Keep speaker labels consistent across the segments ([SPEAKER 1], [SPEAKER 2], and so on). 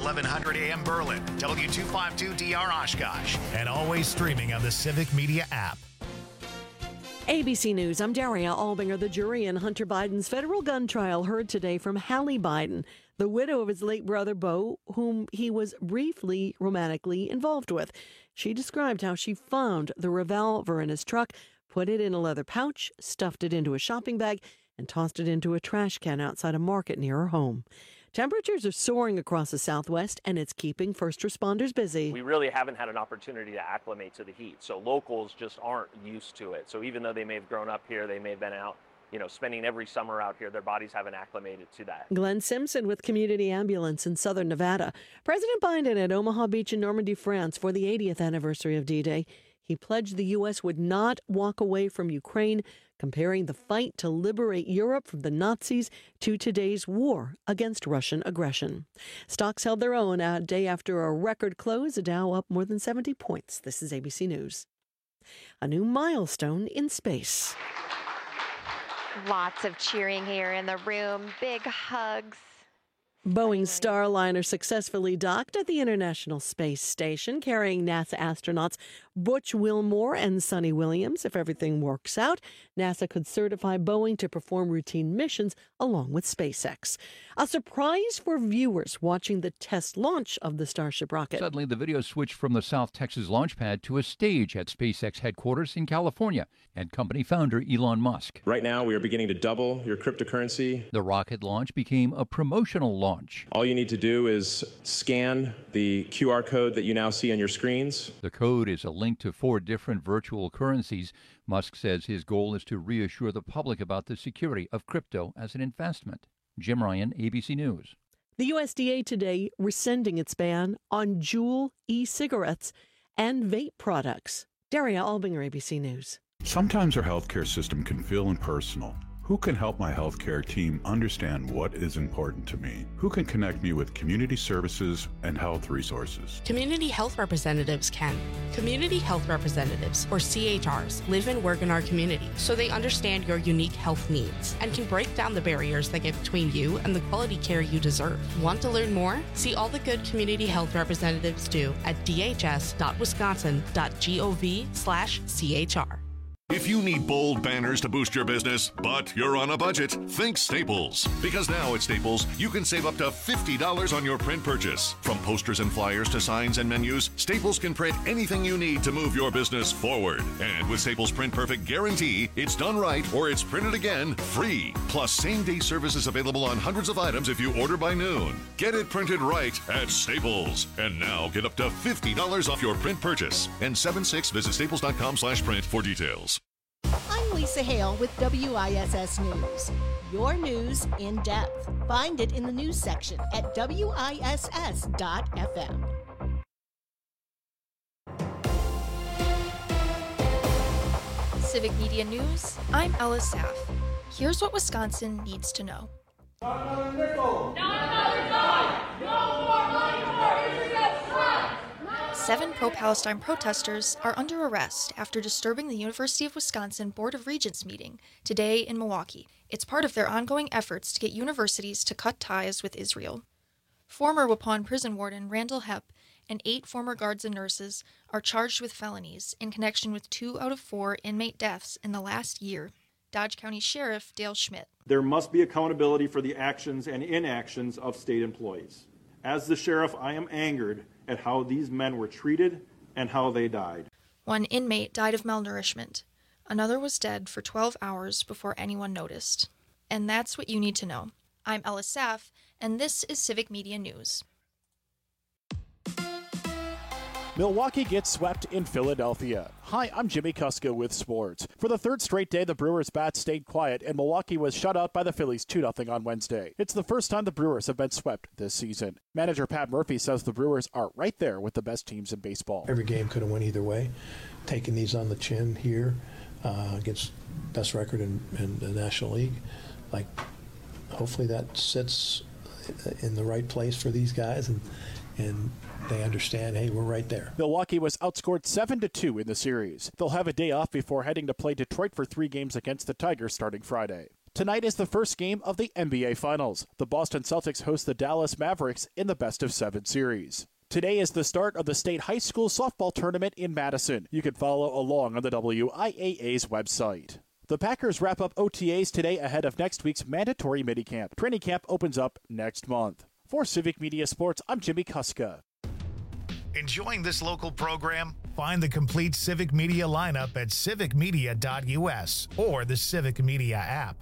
[SPEAKER 1] 1100 AM Berlin, W252DR Oshkosh, and always streaming on the Civic Media app.
[SPEAKER 2] ABC News, I'm Daria Albinger. The jury in Hunter Biden's federal gun trial heard today from Hallie Biden, the widow of his late brother Beau, whom he was briefly romantically involved with. She described how she found the revolver in his truck, put it in a leather pouch, stuffed it into a shopping bag, and tossed it into a trash can outside a market near her home. Temperatures are soaring across the Southwest, and it's keeping first responders busy.
[SPEAKER 3] We really haven't had an opportunity to acclimate to the heat, so locals just aren't used to it. So even though they may have grown up here, they may have been out, spending every summer out here, their bodies haven't acclimated to that.
[SPEAKER 2] Glenn Simpson with Community Ambulance in Southern Nevada. President Biden at Omaha Beach in Normandy, France for the 80th anniversary of D-Day. He pledged the U.S. would not walk away from Ukraine, comparing the fight to liberate Europe from the Nazis to today's war against Russian aggression. Stocks held their own a day after a record close, the Dow up more than 70 points. This is ABC News. A new milestone in space.
[SPEAKER 4] Lots of cheering here in the room, big hugs.
[SPEAKER 2] Boeing's Starliner successfully docked at the International Space Station, carrying NASA astronauts Butch Wilmore and Sonny Williams. If everything works out, NASA could certify Boeing to perform routine missions along with SpaceX. A surprise for viewers watching the test launch of the Starship rocket.
[SPEAKER 5] Suddenly, the video switched from the South Texas launch pad to a stage at SpaceX headquarters in California and company founder Elon Musk.
[SPEAKER 6] Right now, we are beginning to double your cryptocurrency.
[SPEAKER 5] The rocket launch became a promotional launch.
[SPEAKER 6] All you need to do is scan the QR code that you now see on your screens.
[SPEAKER 5] The code is a link to 4 different virtual currencies. Musk says his goal is to reassure the public about the security of crypto as an investment. Jim Ryan, ABC News.
[SPEAKER 2] The USDA today rescinding its ban on Juul e-cigarettes and vape products. Daria Albinger, ABC News.
[SPEAKER 7] Sometimes our healthcare system can feel impersonal. Who can help my healthcare team understand what is important to me? Who can connect me with community services and health resources?
[SPEAKER 8] Community health representatives can. Community health representatives, or CHRs, live and work in our community, so they understand your unique health needs and can break down the barriers that get between you and the quality care you deserve. Want to learn more? See all the good community health representatives do at dhs.wisconsin.gov/CHR.
[SPEAKER 9] If you need bold banners to boost your business, but you're on a budget, think Staples. Because now at Staples, you can save up to $50 on your print purchase. From posters and flyers to signs and menus, Staples can print anything you need to move your business forward. And with Staples Print Perfect Guarantee, it's done right or it's printed again free. Plus, same-day service is available on hundreds of items if you order by noon. Get it printed right at Staples. And now get up to $50 off your print purchase. N76, visit staples.com/print for details.
[SPEAKER 10] I'm Lisa Hale with WISS News. Your news in depth. Find it in the news section at WISS.FM.
[SPEAKER 11] Civic Media News, I'm Ella Saff. Here's what Wisconsin needs to know.
[SPEAKER 12] Not another nickel! Not another dime! No more money for Israel strike!
[SPEAKER 11] 7 pro-Palestine protesters are under arrest after disturbing the University of Wisconsin Board of Regents meeting today in Milwaukee. It's part of their ongoing efforts to get universities to cut ties with Israel. Former Waupun prison warden Randall Hepp and 8 former guards and nurses are charged with felonies in connection with 2 out of 4 inmate deaths in the last year. Dodge County Sheriff Dale Schmidt.
[SPEAKER 13] There must be accountability for the actions and inactions of state employees. As the sheriff, I am angered at how these men were treated and how they died.
[SPEAKER 11] 1 inmate died of malnourishment. Another was dead for 12 hours before anyone noticed. And that's what you need to know. I'm Ella Saff, and this is Civic Media News.
[SPEAKER 14] Milwaukee gets swept in Philadelphia. Hi, I'm Jimmy Kuska with sports. For the 3rd straight day, the Brewers' bats stayed quiet, and Milwaukee was shut out by the Phillies 2-0 on Wednesday. It's the first time the Brewers have been swept this season. Manager Pat Murphy says the Brewers are right there with the best teams in baseball.
[SPEAKER 15] Every game could have went either way. Taking these on the chin here against best record in the National League, hopefully that sits in the right place for these guys, and they understand, hey, we're right there.
[SPEAKER 14] Milwaukee was outscored 7-2 in the series. They'll have a day off before heading to play Detroit for 3 games against the Tigers starting Friday. Tonight is the first game of the NBA Finals. The Boston Celtics host the Dallas Mavericks in the best-of-7 series. Today is the start of the state high school softball tournament in Madison. You can follow along on the WIAA's website. The Packers wrap up OTAs today ahead of next week's mandatory minicamp. Training camp opens up next month. For Civic Media Sports, I'm Jimmy Kuska.
[SPEAKER 1] Enjoying this local program? Find the complete Civic Media lineup at civicmedia.us or the Civic Media app.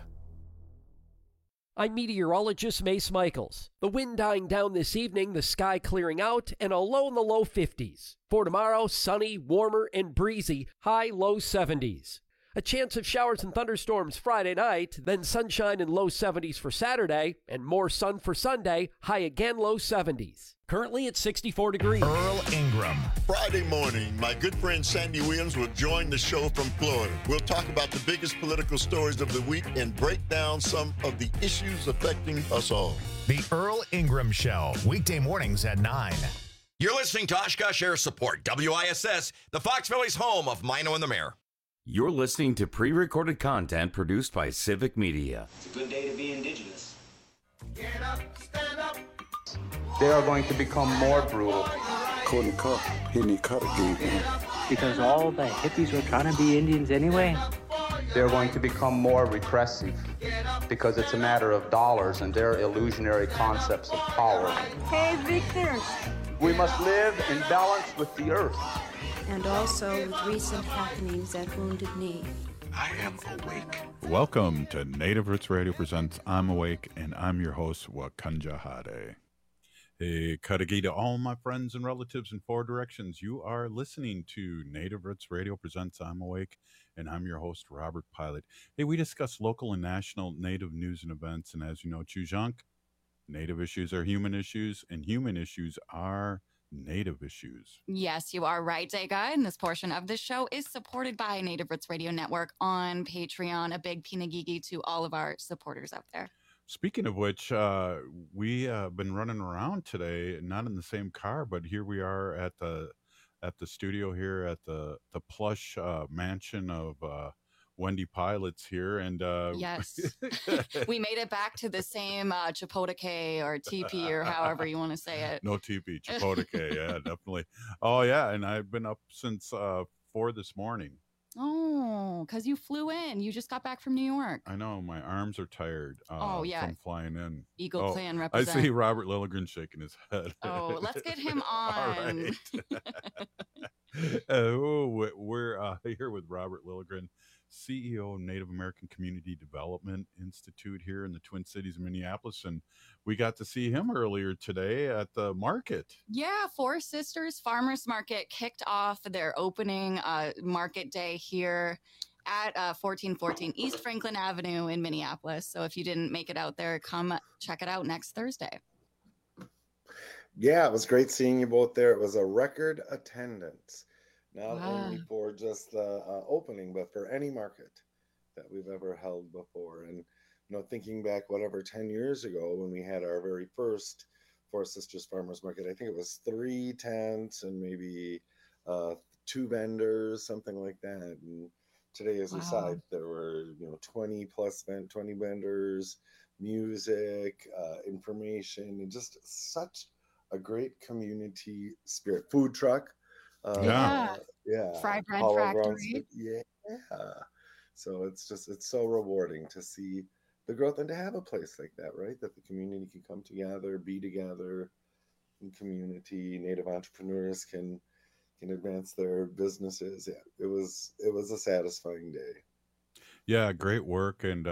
[SPEAKER 16] I'm meteorologist Mace Michaels. The wind dying down this evening, the sky clearing out, and a low in the low 50s. For tomorrow, sunny, warmer, and breezy, high low 70s. A chance of showers and thunderstorms Friday night, then sunshine and low 70s for Saturday, and more sun for Sunday, high again low 70s. Currently at 64 degrees.
[SPEAKER 1] Earl Ingram.
[SPEAKER 17] Friday morning, my good friend Sandy Williams will join the show from Florida. We'll talk about the biggest political stories of the week and break down some of the issues affecting us all.
[SPEAKER 1] The Earl Ingram Show, weekday mornings at 9.
[SPEAKER 18] You're listening to Oshkosh Air Support, WISS, the Fox Valley's home of Mino and the Mayor.
[SPEAKER 19] You're listening to pre-recorded content produced by Civic Media.
[SPEAKER 20] It's a good day to be indigenous.
[SPEAKER 12] Get up, stand up.
[SPEAKER 21] They are going to become more brutal.
[SPEAKER 22] Couldn't cut. He need cut again.
[SPEAKER 23] Because all the hippies were trying to be Indians anyway.
[SPEAKER 21] They're going to become more repressive because it's a matter of dollars and their illusionary concepts of power.
[SPEAKER 24] Hey, Victor.
[SPEAKER 21] We must live in balance with the earth.
[SPEAKER 24] And also with recent happenings at Wounded Knee.
[SPEAKER 7] I am awake. Welcome to Native Roots Radio presents I'm Awake, and I'm your host, Wakanja Hade. Hey, Kadagi to all my friends and relatives in four directions. You are listening to Native Roots Radio presents I'm Awake, and I'm your host, Robert Pilot. Hey, we discuss local and national Native news and events, and as you know, Chujunk, Native issues are human issues, and human issues are Native issues.
[SPEAKER 25] Yes, you are right, Dega. And this portion of the show is supported by Native Roots Radio Network on Patreon. A big pinagigi to all of our supporters out there.
[SPEAKER 7] Speaking of which, we been running around today, not in the same car, but here we are at the studio here at the plush mansion of Wendy Pilots here, and
[SPEAKER 25] yes, we made it back to the same Chapotake or teepee or however you want to say it.
[SPEAKER 7] No teepee, Chapotake, yeah, definitely. Oh yeah, and I've been up since 4 this morning.
[SPEAKER 25] Oh, because you flew in. You just got back from New York.
[SPEAKER 7] I know, my arms are tired. From flying in.
[SPEAKER 25] Eagle Clan represent.
[SPEAKER 7] I see Robert Lilligren shaking his head.
[SPEAKER 25] Oh, let's get him on.
[SPEAKER 7] All right. We're here with Robert Lilligren, CEO of Native American Community Development Institute here in the Twin Cities of Minneapolis, and we got to see him earlier today at the market.
[SPEAKER 25] Yeah, Four Sisters Farmers Market kicked off their opening market day here at 1414 East Franklin Avenue in Minneapolis. So if you didn't make it out there, come check it out next Thursday.
[SPEAKER 26] Yeah, it was great seeing you both there. It was a record attendance. Not only for just the opening, but for any market that we've ever held before. And, thinking back, 10 years ago when we had our very first Four Sisters Farmers Market, I think it was 3 tents and maybe 2 vendors, something like that. And today, as we saw, there were, 20 vendors, music, information, and just such a great community spirit. Food truck.
[SPEAKER 25] Yeah.
[SPEAKER 26] Fry bread factory. Yeah. So it's so rewarding to see the growth and to have a place like that, right? That the community can come together, be together in community. Native entrepreneurs can advance their businesses. Yeah, it was a satisfying day.
[SPEAKER 7] Yeah, great work, and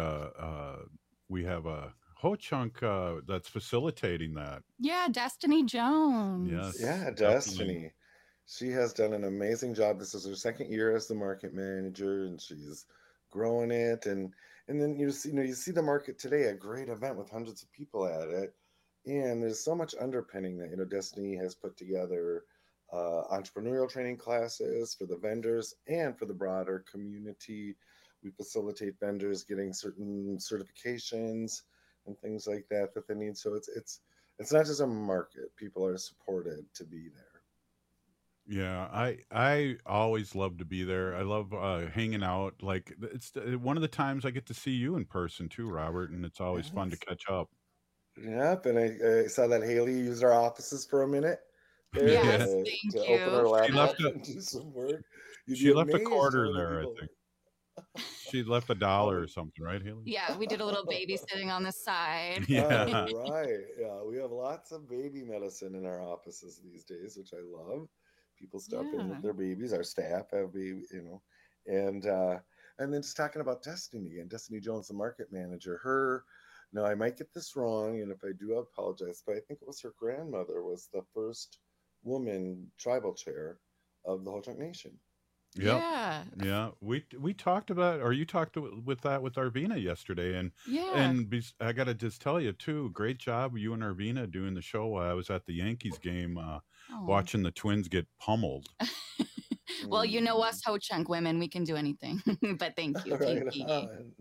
[SPEAKER 7] we have a whole chunk that's facilitating that.
[SPEAKER 25] Yeah, Destiny Jones.
[SPEAKER 26] Yes. Yeah, Destiny. She has done an amazing job. This is her second year as the market manager, and she's growing it. And then you see the market today, a great event with hundreds of people at it. And there's so much underpinning that Destiny has put together entrepreneurial training classes for the vendors and for the broader community. We facilitate vendors getting certain certifications and things like that they need. So it's not just a market; people are supported to be there.
[SPEAKER 7] Yeah, I always love to be there. I love hanging out. Like it's one of the times I get to see you in person too, Robert, and it's always fun to catch up.
[SPEAKER 26] Yep, and I saw that Haley used our offices for a minute there
[SPEAKER 25] Yes,
[SPEAKER 26] to,
[SPEAKER 25] thank
[SPEAKER 26] to
[SPEAKER 25] you.
[SPEAKER 26] open her
[SPEAKER 7] She
[SPEAKER 26] laptop
[SPEAKER 7] left a
[SPEAKER 26] and do some work. You'd
[SPEAKER 7] she
[SPEAKER 26] be
[SPEAKER 7] left a
[SPEAKER 26] amazed
[SPEAKER 7] quarter
[SPEAKER 26] how many
[SPEAKER 7] there, I
[SPEAKER 26] people.
[SPEAKER 7] think. She left $1 or something, right, Haley?
[SPEAKER 25] Yeah, we did a little babysitting on the side.
[SPEAKER 7] Yeah.
[SPEAKER 26] Right. Yeah, we have lots of baby medicine in our offices these days, which I love. People stop in
[SPEAKER 25] Yeah.
[SPEAKER 26] with their babies. Our staff have baby, and then just talking about Destiny again. Destiny Jones, the market manager. Now I might get this wrong, and if I do, I apologize. But I think it was her grandmother was the first woman tribal chair of the Ho-Chunk Nation.
[SPEAKER 7] Yep.
[SPEAKER 25] Yeah.
[SPEAKER 7] Yeah. We talked about, or you talked with Arvina yesterday, and
[SPEAKER 25] Yeah.
[SPEAKER 7] I got to just tell you too, great job you and Arvina doing the show. I was at the Yankees game,
[SPEAKER 25] Oh.
[SPEAKER 7] watching the Twins get pummeled.
[SPEAKER 25] Well, you know us Ho-Chunk women, we can do anything. But thank you.
[SPEAKER 26] Right
[SPEAKER 25] Thank you.
[SPEAKER 26] on.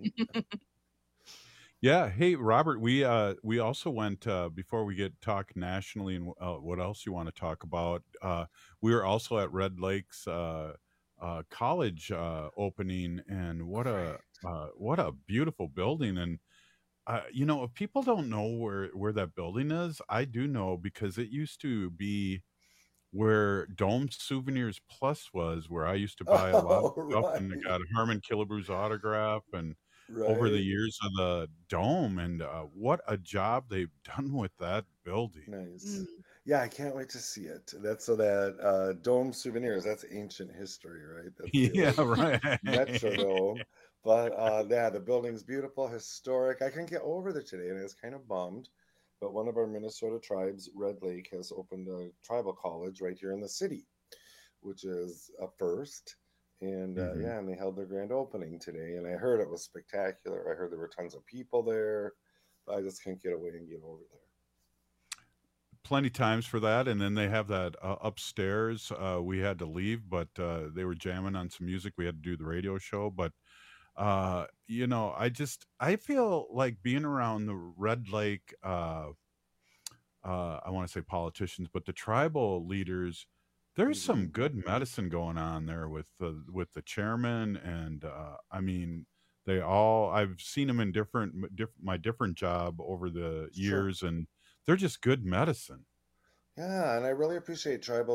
[SPEAKER 7] Yeah. Hey, Robert, we also went before we get talk nationally and what else you want to talk about. We were also at Red Lakes college opening, and what a beautiful building. And if people don't know where that building is, I do know, because it used to be where Dome Souvenirs Plus was, where I used to buy a lot of
[SPEAKER 26] Oh,
[SPEAKER 7] stuff, and I
[SPEAKER 26] right.
[SPEAKER 7] got Herman Killebrew's autograph and over the
[SPEAKER 26] Right.
[SPEAKER 7] years of the Dome, and what a job they've done with that building.
[SPEAKER 26] Nice. Yeah, I can't wait to see it. That's so that Dome Souvenirs, that's ancient history, right? That's the
[SPEAKER 7] Yeah,
[SPEAKER 26] old
[SPEAKER 7] right.
[SPEAKER 26] Metrodome. But yeah, the building's beautiful, historic. I couldn't get over there today, and I was kind of bummed. But one of our Minnesota tribes, Red Lake, has opened a tribal college right here in the city, which is a first. And
[SPEAKER 7] Mhm.
[SPEAKER 26] yeah, and they held their grand opening today, and I heard it was spectacular. I heard there were tons of people there, but I just couldn't get away and get over there.
[SPEAKER 7] Plenty times for that, and then they have that upstairs. We had to leave, but they were jamming on some music. We had to do the radio show, but I feel like being around the Red Lake. I want to say politicians, but the tribal leaders. There's some good medicine going on there with the chairman, and I mean, I've seen them in my different job over the
[SPEAKER 26] Sure.
[SPEAKER 7] years, and they're just good medicine.
[SPEAKER 26] Yeah, and I really appreciate tribal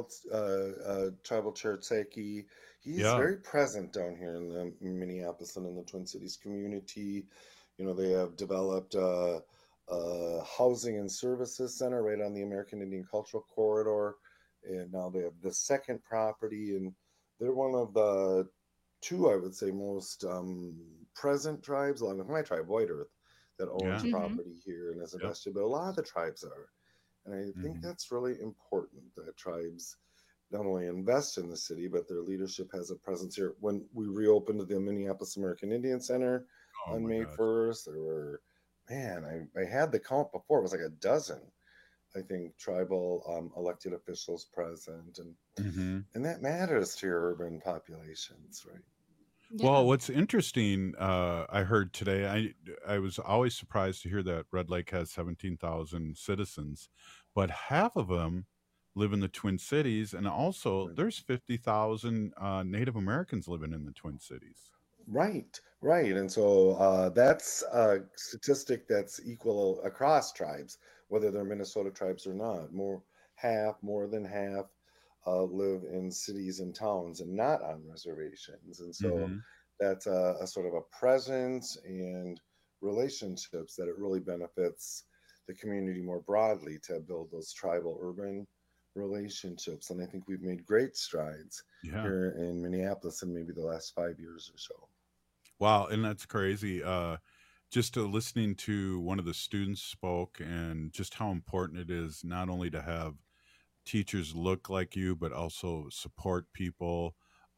[SPEAKER 26] chair Tseki. He's
[SPEAKER 7] Yeah.
[SPEAKER 26] very present down here in the Minneapolis and in the Twin Cities community. They have developed a housing and services center right on the American Indian Cultural Corridor, and now they have the second property, and they're one of the two, I would say, most present tribes, along with my tribe, White Earth, that owns
[SPEAKER 7] Yeah.
[SPEAKER 26] property here and has
[SPEAKER 7] Yep.
[SPEAKER 26] invested. But a lot of the tribes are. And I think
[SPEAKER 7] Mhm.
[SPEAKER 26] that's really important that tribes not only invest in the city, but their leadership has a presence here. When we reopened the Minneapolis American Indian Center
[SPEAKER 7] Oh
[SPEAKER 26] on
[SPEAKER 7] my
[SPEAKER 26] May
[SPEAKER 7] gosh.
[SPEAKER 26] 1st, there were, man, I had the count before, it was like a dozen, I think, tribal elected officials present.
[SPEAKER 7] Mhm.
[SPEAKER 26] And that matters to your urban populations, right?
[SPEAKER 7] Well, what's interesting, I heard today, I was always surprised to hear that Red Lake has 17,000 citizens, but half of them live in the Twin Cities, and also there's 50,000 Native Americans living in the Twin Cities.
[SPEAKER 26] Right. And so that's a statistic that's equal across tribes, whether they're Minnesota tribes or not. More than half live in cities and towns and not on reservations. And so
[SPEAKER 7] Mhm.
[SPEAKER 26] that's a sort of a presence and relationships that it really benefits the community more broadly to build those tribal urban relationships. And I think we've made great strides
[SPEAKER 7] Yeah.
[SPEAKER 26] here in Minneapolis in maybe the last 5 years or so.
[SPEAKER 7] Wow, and that's crazy. Just listening to one of the students spoke, and just how important it is not only to have teachers look like you, but also support people.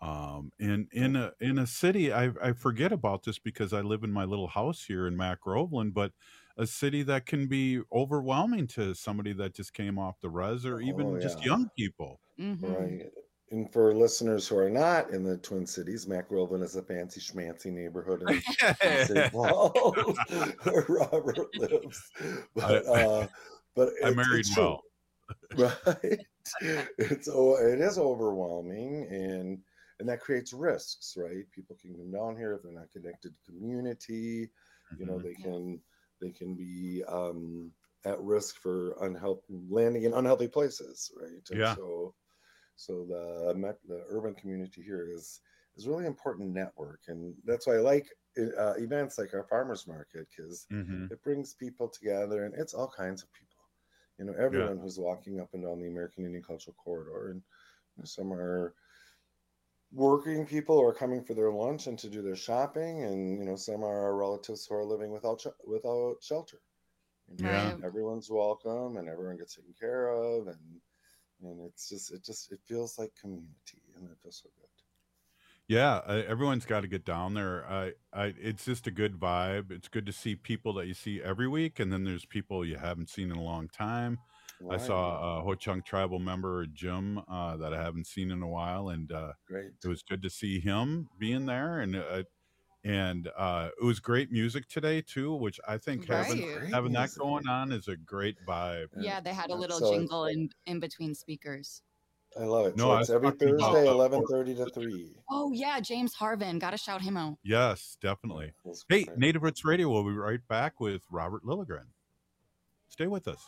[SPEAKER 7] In a city, I forget about this because I live in my little house here in Mac Groveland, but a city that can be overwhelming to somebody that just came off the res, or
[SPEAKER 26] Oh,
[SPEAKER 7] even just
[SPEAKER 26] yeah.
[SPEAKER 7] young people.
[SPEAKER 26] Right. And for listeners who are not in the Twin Cities, Mac Groveland is a fancy schmancy neighborhood in St. Paul where Robert lives. But
[SPEAKER 7] I married
[SPEAKER 26] it's true.
[SPEAKER 7] well.
[SPEAKER 26] Right. it is overwhelming, and that creates risks, right? People can come down here if they're not connected to community. You know, they can be at risk for landing in unhealthy places, right? And
[SPEAKER 7] Yeah.
[SPEAKER 26] So the urban community here is really important network, and that's why I like events like our farmers market, because it brings people together, and it's all kinds of people. You know, everyone who's walking up and down the American Indian Cultural Corridor, and some are working people who are coming for their lunch and to do their shopping, and some are our relatives who are living without shelter. Everyone's welcome, and everyone gets taken care of, and it feels like community, and it feels so good.
[SPEAKER 7] Yeah, everyone's got to get down there. It's just a good vibe. It's good to see people that you see every week, and then there's people you haven't seen in a long time. Right. I saw a Ho-Chunk tribal member, Jim, that I haven't seen in a while, and it was good to see him being there, and it was great music today too, which I think having that going on is a great vibe.
[SPEAKER 25] Yeah, they had a little jingle in between speakers.
[SPEAKER 26] I love it.
[SPEAKER 7] No,
[SPEAKER 26] so it's every Thursday, 11:30 to 3.
[SPEAKER 25] Oh, yeah. James Harvin. Got to shout him out.
[SPEAKER 7] Yes, definitely. Hey, Native Roots Radio will be right back with Robert Lilligren. Stay with us.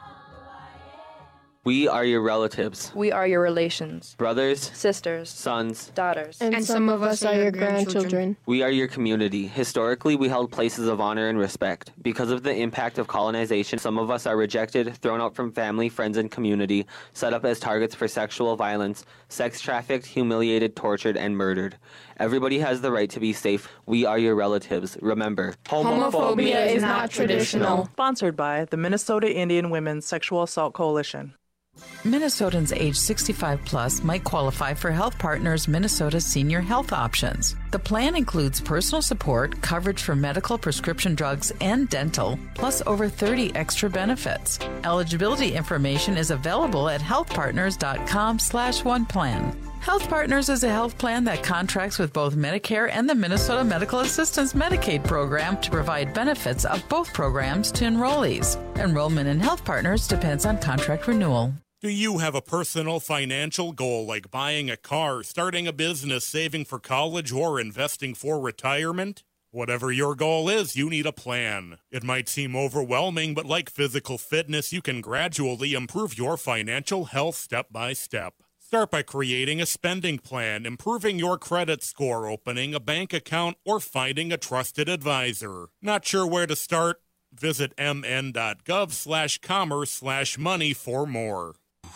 [SPEAKER 2] We are your relatives.
[SPEAKER 3] We are your relations.
[SPEAKER 2] Brothers,
[SPEAKER 3] sisters,
[SPEAKER 2] sons,
[SPEAKER 3] daughters.
[SPEAKER 4] And some of us are your grandchildren.
[SPEAKER 2] We are your community. Historically, we held places of honor and respect. Because of the impact of colonization, some of us are rejected, thrown out from family, friends, and community, set up as targets for sexual violence, sex trafficked, humiliated, tortured, and murdered. Everybody has the right to be safe. We are your relatives. Remember,
[SPEAKER 4] homophobia is not traditional.
[SPEAKER 5] Sponsored by the Minnesota Indian Women's Sexual Assault Coalition.
[SPEAKER 6] Minnesotans age 65 plus might qualify for Health Partners Minnesota Senior Health Options. The plan includes personal support, coverage for medical, prescription drugs, and dental, plus over 30 extra benefits. Eligibility information is available at healthpartners.com/oneplan. Health Partners is a health plan that contracts with both Medicare and the Minnesota Medical Assistance Medicaid program to provide benefits of both programs to enrollees. Enrollment in Health Partners depends on contract renewal.
[SPEAKER 8] Do you have a personal financial goal like buying a car, starting a business, saving for college, or investing for retirement? Whatever your goal is, you need a plan. It might seem overwhelming, but like physical fitness, you can gradually improve your financial health step by step. Start by creating a spending plan, improving your credit score, opening a bank account, or finding a trusted advisor. Not sure where to start? Visit mn.gov/commerce/money for more.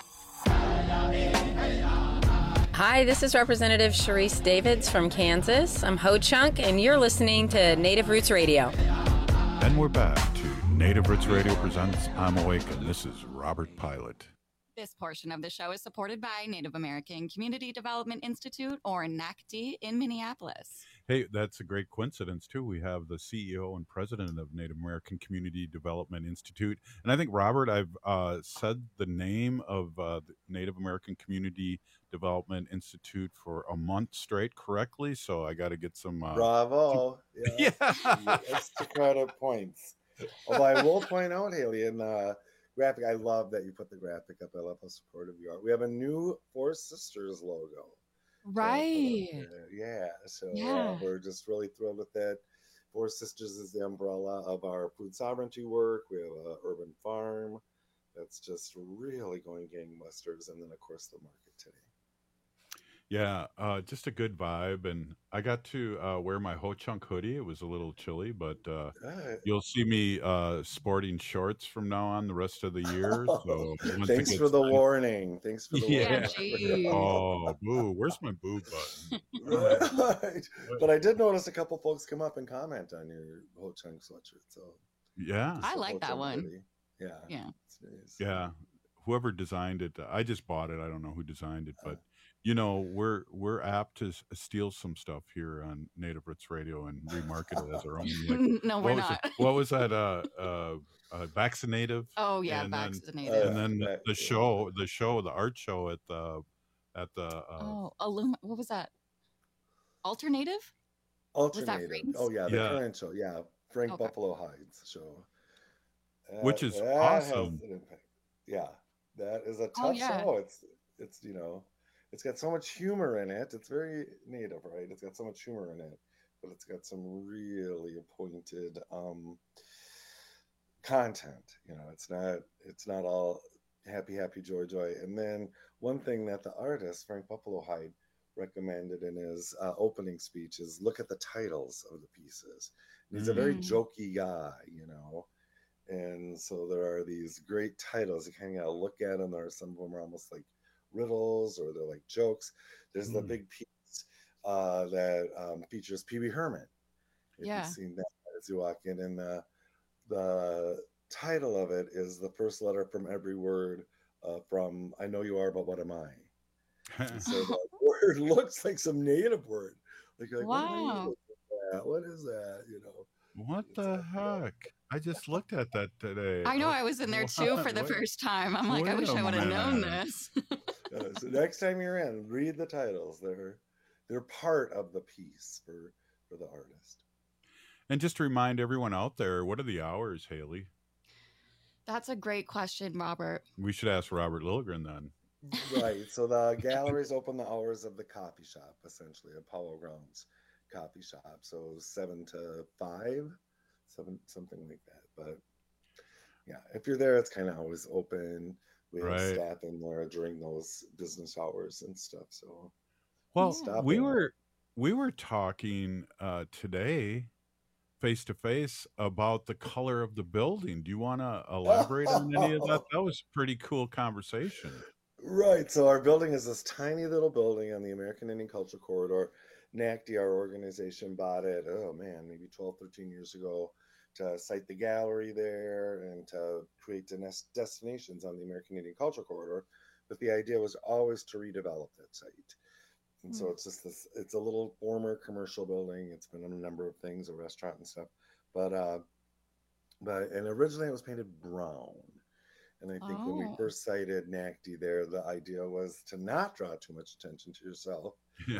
[SPEAKER 27] Hi, this is Representative Sharice Davids from Kansas. I'm Ho-Chunk, and you're listening to Native Roots Radio.
[SPEAKER 7] And we're back to Native Roots Radio presents I'm Awake, and this is Robert Pilot.
[SPEAKER 25] This portion of the show is supported by Native American Community Development Institute, or NACD, in Minneapolis.
[SPEAKER 7] Hey, that's a great coincidence, too. We have the CEO and president of Native American Community Development Institute. And I think, Robert, I've said the name of the Native American Community Development Institute for a month straight correctly, so I got to get some...
[SPEAKER 26] Bravo. Yeah. Extra credit points. Although I will point out, Haley, in the graphic, I love that you put the graphic up. I love how supportive you are. We have a new Four Sisters logo.
[SPEAKER 25] Right.
[SPEAKER 26] So we're just really thrilled with that. Four Sisters is the umbrella of our food sovereignty work. We have an urban farm that's just really going gangbusters, and then of course the market today.
[SPEAKER 7] Yeah, just a good vibe, and I got to wear my Ho-Chunk hoodie. It was a little chilly, but you'll see me sporting shorts from now on the rest of the year. So
[SPEAKER 26] thanks for the warning. Thanks for the
[SPEAKER 7] warning. Oh, boo! Where's my boo button?
[SPEAKER 26] Right. But I did notice a couple folks come up and comment on your Ho-Chunk sweatshirt. So
[SPEAKER 7] yeah,
[SPEAKER 25] I like that one.
[SPEAKER 26] Hoodie. Yeah.
[SPEAKER 7] Yeah. Whoever designed it, I just bought it. I don't know who designed it, but. You know, we're apt to steal some stuff here on Native Roots Radio and remarket it as our own. Like,
[SPEAKER 25] no, we're not.
[SPEAKER 7] What was that? Vaccinative.
[SPEAKER 25] Oh yeah, Vaccinative.
[SPEAKER 7] And then the art show at the.
[SPEAKER 25] What was that? Alternative.
[SPEAKER 26] Was that
[SPEAKER 25] Frank's?
[SPEAKER 26] Oh yeah, the current show. Yeah, Frank Buffalo Hides show.
[SPEAKER 7] Which is awesome.
[SPEAKER 26] Yeah. That is a tough
[SPEAKER 25] Oh, yeah.
[SPEAKER 26] show. It's it's got so much humor in it. It's very native, right? It's got so much humor in it, but it's got some really pointed content. It's not all happy, joy. And then one thing that the artist Frank Buffalo Hyde recommended in his opening speech is look at the titles of the pieces. And he's a very jokey guy, and so there are these great titles. You kind of gotta look at them. There are some of them are almost like riddles or they're like jokes. There's the big piece that features Pee Wee Herman. If you've seen that as you walk in, and the title of it is the first letter from every word from I Know You Are, But What Am I? So the word looks like some native word. Like
[SPEAKER 25] Wow.
[SPEAKER 26] what is that?
[SPEAKER 7] What the heck? I just looked at that today.
[SPEAKER 25] I know, I was in there too for the first time. I'm like, I wish I would have known this.
[SPEAKER 26] So next time you're in, read the titles. They're part of the piece for the artist.
[SPEAKER 7] And just to remind everyone out there, what are the hours, Haley?
[SPEAKER 25] That's a great question, Robert.
[SPEAKER 7] We should ask Robert Lilligren then.
[SPEAKER 26] Right. So the galleries open the hours of the coffee shop, essentially, a Powell Grounds coffee shop. So 7 to 5, something like that. But yeah, if you're there, it's kind of always open. We have staff in there during those business hours and stuff. So
[SPEAKER 7] well, we were talking today face to face about the color of the building. Do you want to elaborate on any of that? That was a pretty cool conversation.
[SPEAKER 26] Right. So our building is this tiny little building on the American Indian Culture Corridor. NACD, our organization, bought it, maybe 12, 13 years ago to site the gallery there and to create destinations on the American Indian Culture Corridor. But the idea was always to redevelop that site. And so it's just it's a little former commercial building. It's been a number of things, a restaurant and stuff. But originally it was painted brown. And I think when we first cited NACD there, the idea was to not draw too much attention to yourself,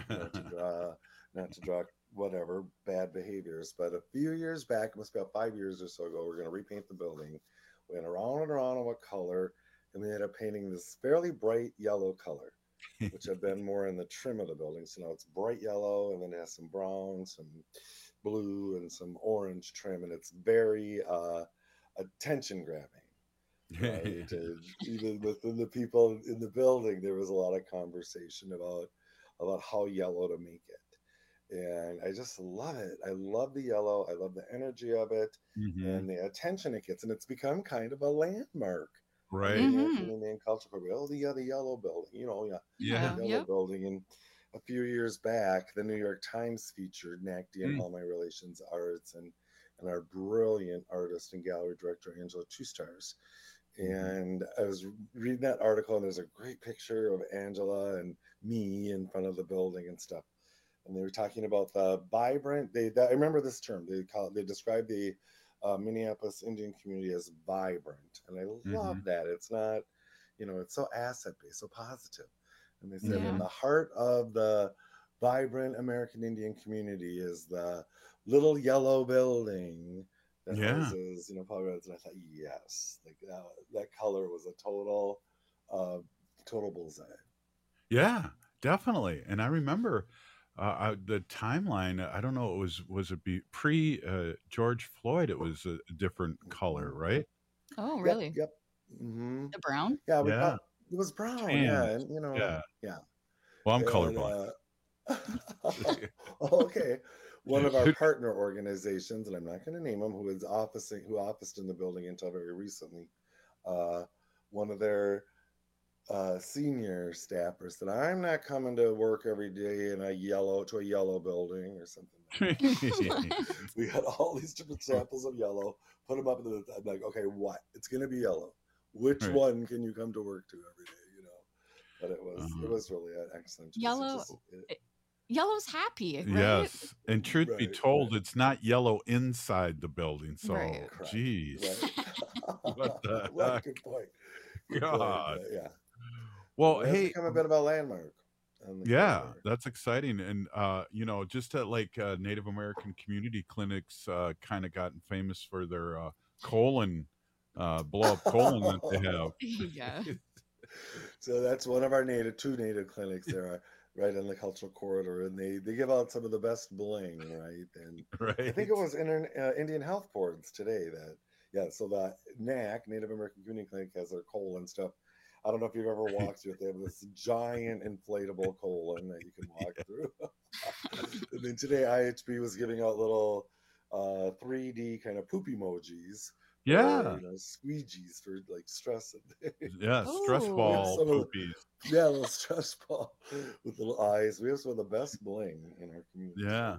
[SPEAKER 26] not to draw whatever bad behaviors. But a few years back, it must be about 5 years or so ago, we're going to repaint the building. We went around and around on what color, and we ended up painting this fairly bright yellow color, which had been more in the trim of the building. So now it's bright yellow, and then it has some brown, some blue, and some orange trim, and it's very attention grabbing. Right? Even within the people in the building, there was a lot of conversation about how yellow to make it, and I just love it. I love the yellow. I love the energy of it and the attention it gets, and it's become kind of a landmark.
[SPEAKER 7] Right.
[SPEAKER 26] In the culture. Oh, the yellow building. Yellow building. And a few years back, the New York Times featured NACD and All My Relations Arts and our brilliant artist and gallery director Angela Two Stars. And I was reading that article, and there's a great picture of Angela and me in front of the building and stuff. And they were talking about the vibrant. I remember this term. They described the Minneapolis Indian community as vibrant, and I love that. It's not, it's so asset based, so positive. And they said in the heart of the vibrant American Indian community is the little yellow building that houses, Powell Grounds. And I thought, yes, like that color was a total bullseye.
[SPEAKER 7] Yeah, definitely. And I remember the timeline. I don't know. Was it pre George Floyd? It was a different color, right?
[SPEAKER 25] Oh, really?
[SPEAKER 26] Yep. Mm-hmm.
[SPEAKER 25] The brown?
[SPEAKER 26] Yeah. It was brown. And, yeah.
[SPEAKER 7] Well, I'm colorblind.
[SPEAKER 26] Okay. One of our partner organizations, and I'm not going to name them, who officed in the building until very recently. One of their senior staffers said, "I'm not coming to work every day in a yellow building or something." We had all these different samples of yellow, put them up in the. I'm like, okay, what? It's going to be yellow. Which one can you come to work to every day? But it was really an excellent.
[SPEAKER 25] Yellow. Yellow's happy, right?
[SPEAKER 7] Yes, and truth be told, it's not yellow inside the building. So, geez,
[SPEAKER 26] what the heck? Good point.
[SPEAKER 7] God,
[SPEAKER 26] yeah.
[SPEAKER 7] Well,
[SPEAKER 26] hey, become a bit of a landmark.
[SPEAKER 7] Yeah, that's exciting, and just at Native American community clinics, kind of gotten famous for their colon blow up colon that they have.
[SPEAKER 25] Yeah.
[SPEAKER 26] So that's one of our two native clinics there, right on the cultural corridor, and they give out some of the best bling, right? And I think it was Indian Health Boards today so the NAC, Native American Community Clinic, has their colon stuff. I don't know if you've ever walked through it. They have this giant inflatable colon that you can walk through. And then today IHB was giving out little 3D kind of poop emojis.
[SPEAKER 7] Yeah.
[SPEAKER 26] Or, squeegees for like stress.
[SPEAKER 7] Yeah, stress ball poopies.
[SPEAKER 26] Yeah, little stress ball with little eyes. We have some of the best bling in our community.
[SPEAKER 7] Yeah.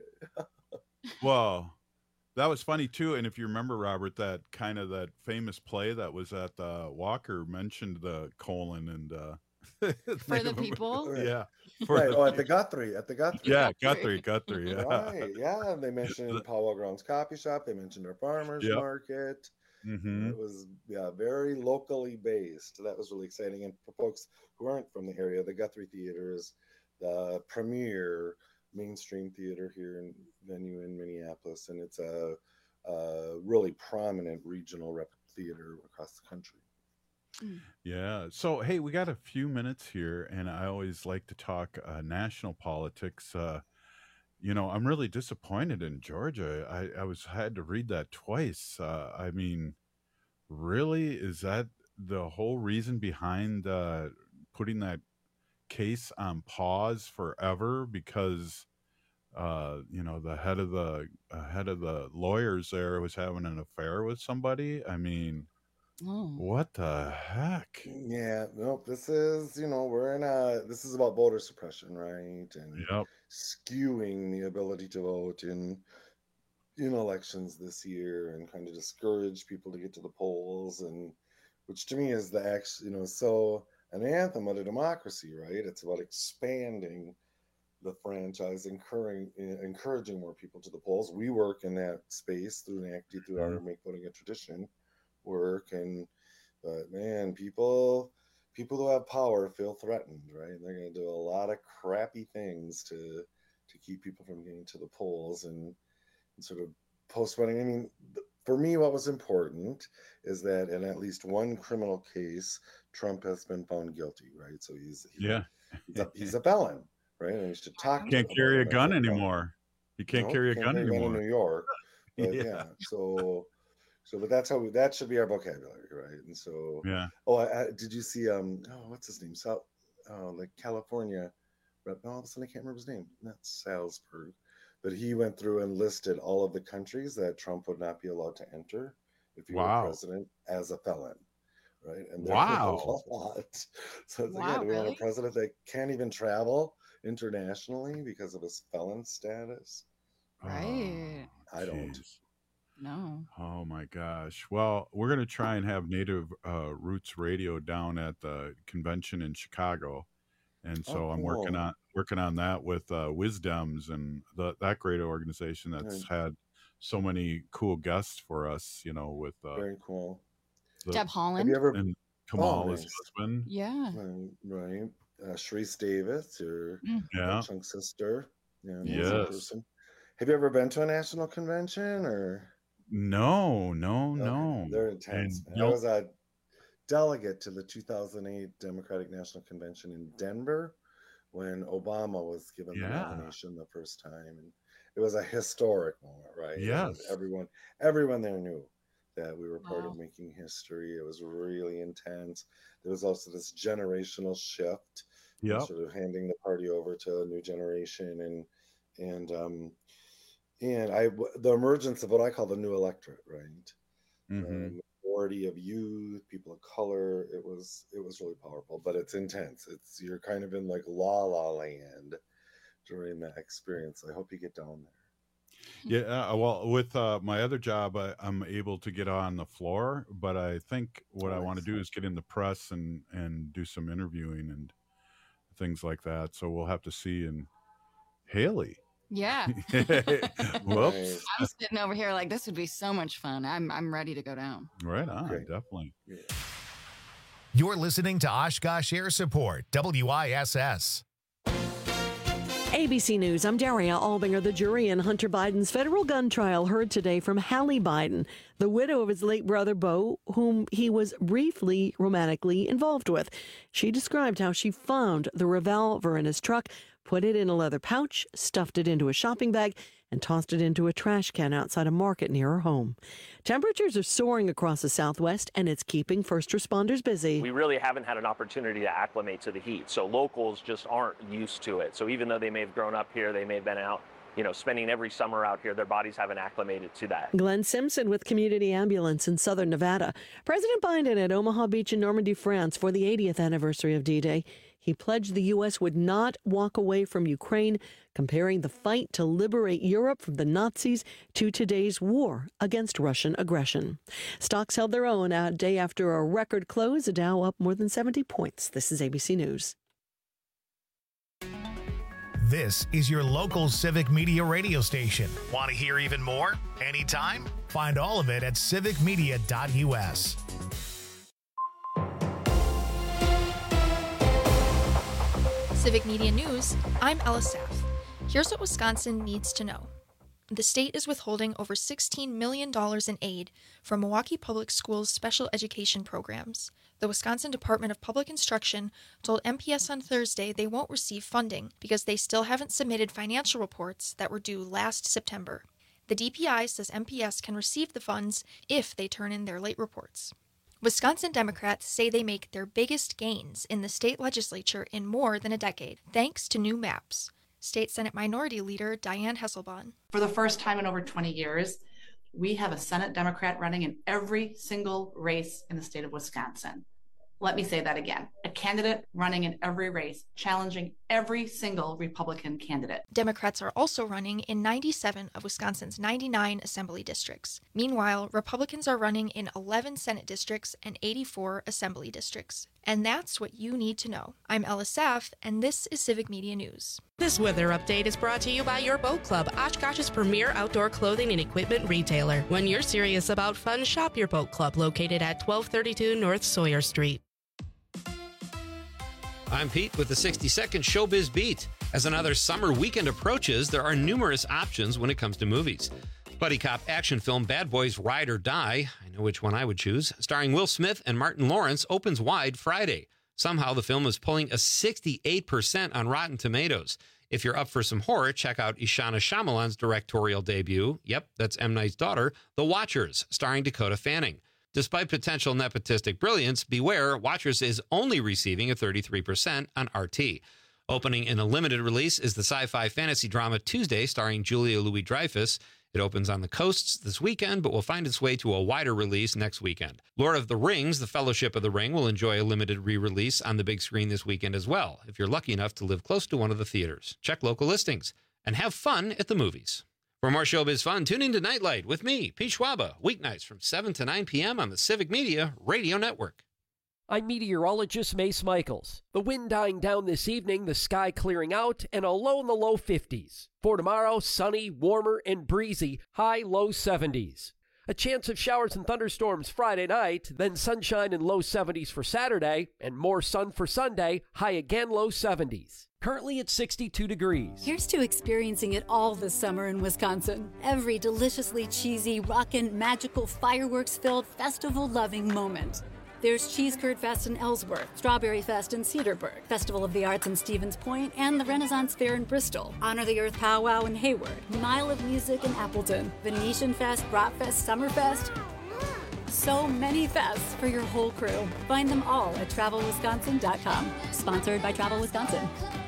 [SPEAKER 7] Well, that was funny too. And if you remember, Robert, that famous play that was at Walker mentioned the colon and
[SPEAKER 25] for the people.
[SPEAKER 7] Yeah.
[SPEAKER 26] At the Guthrie.
[SPEAKER 7] Yeah, Guthrie. Yeah.
[SPEAKER 26] Right. Yeah. And they mentioned Powell Grounds Coffee Shop. They mentioned our farmers market.
[SPEAKER 7] Mm-hmm.
[SPEAKER 26] It was very locally based. That was really exciting. And for folks who aren't from the area, the Guthrie Theater is the premier mainstream theater here in venue in Minneapolis, and it's a really prominent regional theater across the country.
[SPEAKER 7] Yeah. So, hey, we got a few minutes here, and I always like to talk national politics. I'm really disappointed in Georgia. I had to read that twice. I mean, really, is that the whole reason behind putting that case on pause forever? Because the head of the lawyers there was having an affair with somebody. I mean, what the heck?
[SPEAKER 26] Yeah, nope. This is, this is about voter suppression, right? And skewing the ability to vote in elections this year, and kind of discourage people to get to the polls, and which to me is an anthem of a democracy, right? It's about expanding the franchise, encouraging more people to the polls. We work in that space through NACD, through our Make Voting a Tradition work, but man, people who have power feel threatened, right? And they're going to do a lot of crappy things to keep people from getting to the polls and sort of postponing. I mean, for me, what was important is that in at least one criminal case, Trump has been found guilty, right? So he's a felon, right? And he should talk.
[SPEAKER 7] Can't carry a gun anymore. He can't carry a gun anymore
[SPEAKER 26] in New York. But but that's how that should be our vocabulary, right? And so did you see what's his name? Like California rep. No, all of a sudden I can't remember his name. Not Salzberg, but he went through and listed all of the countries that Trump would not be allowed to enter if he were president as a felon, right? And there were a lot. So it's like, do we have a president that can't even travel internationally because of his felon status?
[SPEAKER 25] Right.
[SPEAKER 26] I don't.
[SPEAKER 25] No.
[SPEAKER 7] Oh my gosh. Well, we're going to try and have Native Roots Radio down at the convention in Chicago. And so I'm working on that with Wisdoms and that great organization that's had so many cool guests for us, with
[SPEAKER 26] very cool.
[SPEAKER 25] Deb Holland.
[SPEAKER 26] Have you ever
[SPEAKER 7] and Kamal, his husband?
[SPEAKER 25] Yeah.
[SPEAKER 26] Right. Sharice Davis, your chunk sister. Yeah.
[SPEAKER 7] Yes.
[SPEAKER 26] Person. Have you ever been to a national convention or?
[SPEAKER 7] No.
[SPEAKER 26] They're intense. I was a delegate to the 2008 Democratic National Convention in Denver when Obama was given the nomination the first time, and it was a historic moment, right?
[SPEAKER 7] Yes.
[SPEAKER 26] And everyone there knew that we were part of making history. It was really intense. There was also this generational shift, sort of handing the party over to a new generation, and the emergence of what I call the new electorate, right? Majority of youth, people of color. It was really powerful, but it's intense. You're kind of in like la la land during that experience. I hope you get down there.
[SPEAKER 7] Yeah, well, with my other job, I'm able to get on the floor, but I think what I want to do is get in the press and do some interviewing and things like that. So we'll have to see. And Haley.
[SPEAKER 25] Yeah.
[SPEAKER 7] Whoops.
[SPEAKER 25] I'm sitting over here like this would be so much fun. I'm ready to go down.
[SPEAKER 7] Right on, definitely.
[SPEAKER 26] Yeah.
[SPEAKER 1] You're listening to Oshkosh Air Support, WISS.
[SPEAKER 3] ABC News, I'm Daria Albinger. The jury in Hunter Biden's federal gun trial heard today from Hallie Biden, the widow of his late brother Beau, whom he was briefly romantically involved with. She described how she found the revolver in his truck, put it in a leather pouch, stuffed it into a shopping bag, and tossed it into a trash can outside a market near her home. Temperatures are soaring across the Southwest, and it's keeping first responders busy.
[SPEAKER 9] We really haven't had an opportunity to acclimate to the heat, so locals just aren't used to it. So even though they may have grown up here, they may have been out, spending every summer out here, their bodies haven't acclimated to that.
[SPEAKER 3] Glenn Simpson with Community Ambulance in Southern Nevada. President Biden at Omaha Beach in Normandy, France for the 80th anniversary of D-Day. He pledged the U.S. would not walk away from Ukraine, comparing the fight to liberate Europe from the Nazis to today's war against Russian aggression. Stocks held their own a day after a record close, the Dow up more than 70 points. This is ABC News.
[SPEAKER 1] This is your local Civic Media radio station. Want to hear even more? Anytime? Find all of it at civicmedia.us.
[SPEAKER 10] Civic Media News, I'm Ella Saff. Here's what Wisconsin needs to know. The state is withholding over $16 million in aid from Milwaukee Public Schools' special education programs. The Wisconsin Department of Public Instruction told MPS on Thursday they won't receive funding because they still haven't submitted financial reports that were due last September. The DPI says MPS can receive the funds if they turn in their late reports. Wisconsin Democrats say they make their biggest gains in the state legislature in more than a decade, thanks to new maps. State Senate Minority Leader Diane Hesselbahn.
[SPEAKER 11] For the first time in over 20 years, we have a Senate Democrat running in every single race in the state of Wisconsin. Let me say that again. A candidate running in every race, challenging every single Republican candidate.
[SPEAKER 10] Democrats are also running in 97 of Wisconsin's 99 assembly districts. Meanwhile, Republicans are running in 11 Senate districts and 84 assembly districts. And that's what you need to know. I'm Ella Saff, and this is Civic Media News.
[SPEAKER 13] This weather update is brought to you by your Boat Club, Oshkosh's premier outdoor clothing and equipment retailer. When you're serious about fun, shop your Boat Club, located at 1232 North Sawyer Street.
[SPEAKER 14] I'm Pete with the 60-second Showbiz Beat. As another summer weekend approaches, there are numerous options when it comes to movies. Buddy cop action film Bad Boys Ride or Die, I know which one I would choose, starring Will Smith and Martin Lawrence, opens wide Friday. Somehow the film is pulling a 68% on Rotten Tomatoes. If you're up for some horror, check out Ishana Shyamalan's directorial debut. Yep, that's M. Night's daughter, The Watchers, starring Dakota Fanning. Despite potential nepotistic brilliance, beware, Watchers is only receiving a 33% on RT. Opening in a limited release is the sci-fi fantasy drama Tuesday, starring Julia Louis-Dreyfus. It opens on the coasts this weekend, but will find its way to a wider release next weekend. Lord of the Rings, The Fellowship of the Ring, will enjoy a limited re-release on the big screen this weekend as well, if you're lucky enough to live close to one of the theaters. Check local listings and have fun at the movies. For more showbiz fun, tune in to Nightlight with me, Pete Schwaba, weeknights from 7 to 9 p.m. on the Civic Media Radio Network.
[SPEAKER 16] I'm meteorologist Mace Michaels. The wind dying down this evening, the sky clearing out, and a low in the low 50s. For tomorrow, sunny, warmer, and breezy, high low 70s. A chance of showers and thunderstorms Friday night, then sunshine and low 70s for Saturday, and more sun for Sunday, high again low 70s. Currently at 62 degrees.
[SPEAKER 15] Here's to experiencing it all this summer in Wisconsin. Every deliciously cheesy, rockin', magical, fireworks-filled, festival-loving moment. There's Cheese Curd Fest in Ellsworth, Strawberry Fest in Cedarburg, Festival of the Arts in Stevens Point, and the Renaissance Fair in Bristol, Honor the Earth Powwow in Hayward, Mile of Music in Appleton, Venetian Fest, Bratfest, Summerfest. So many fests for your whole crew. Find them all at TravelWisconsin.com. Sponsored by Travel Wisconsin.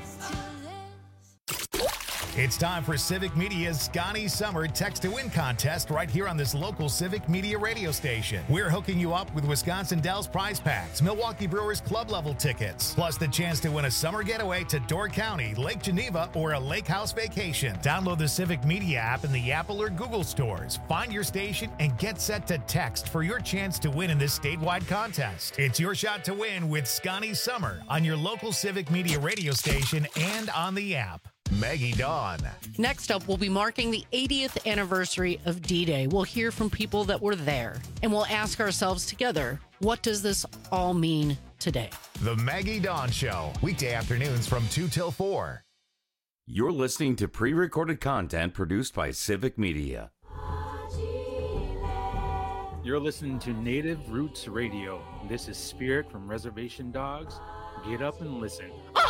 [SPEAKER 1] It's time for Civic Media's Scotty Summer Text to Win contest right here on this local Civic Media radio station. We're hooking you up with Wisconsin Dells prize packs, Milwaukee Brewers club level tickets, plus the chance to win a summer getaway to Door County, Lake Geneva, or a lake house vacation. Download the Civic Media app in the Apple or Google stores. Find your station and get set to text for your chance to win in this statewide contest. It's your shot to win with Scotty Summer on your local Civic Media radio station and on the app. Maggie Dawn.
[SPEAKER 28] Next up, we'll be marking the 80th anniversary of D-Day. We'll hear from people that were there, and we'll ask ourselves together, what does this all mean today?
[SPEAKER 1] The Maggie Dawn Show, weekday afternoons from 2 till 4.
[SPEAKER 12] You're listening to pre-recorded content produced by Civic Media.
[SPEAKER 17] You're listening to Native Roots Radio. This is Spirit from Reservation Dogs. Get up and listen.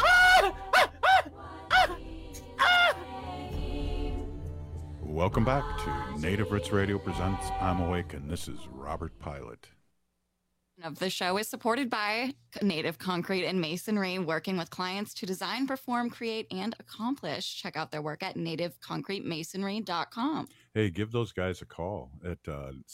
[SPEAKER 7] Welcome back to Native Roots Radio presents I'm Awake, and this is Robert Pilot.
[SPEAKER 25] Of the show is supported by Native Concrete and Masonry, working with clients to design, perform, create, and accomplish. Check out their work at nativeconcretemasonry.com.
[SPEAKER 7] Hey, give those guys a call at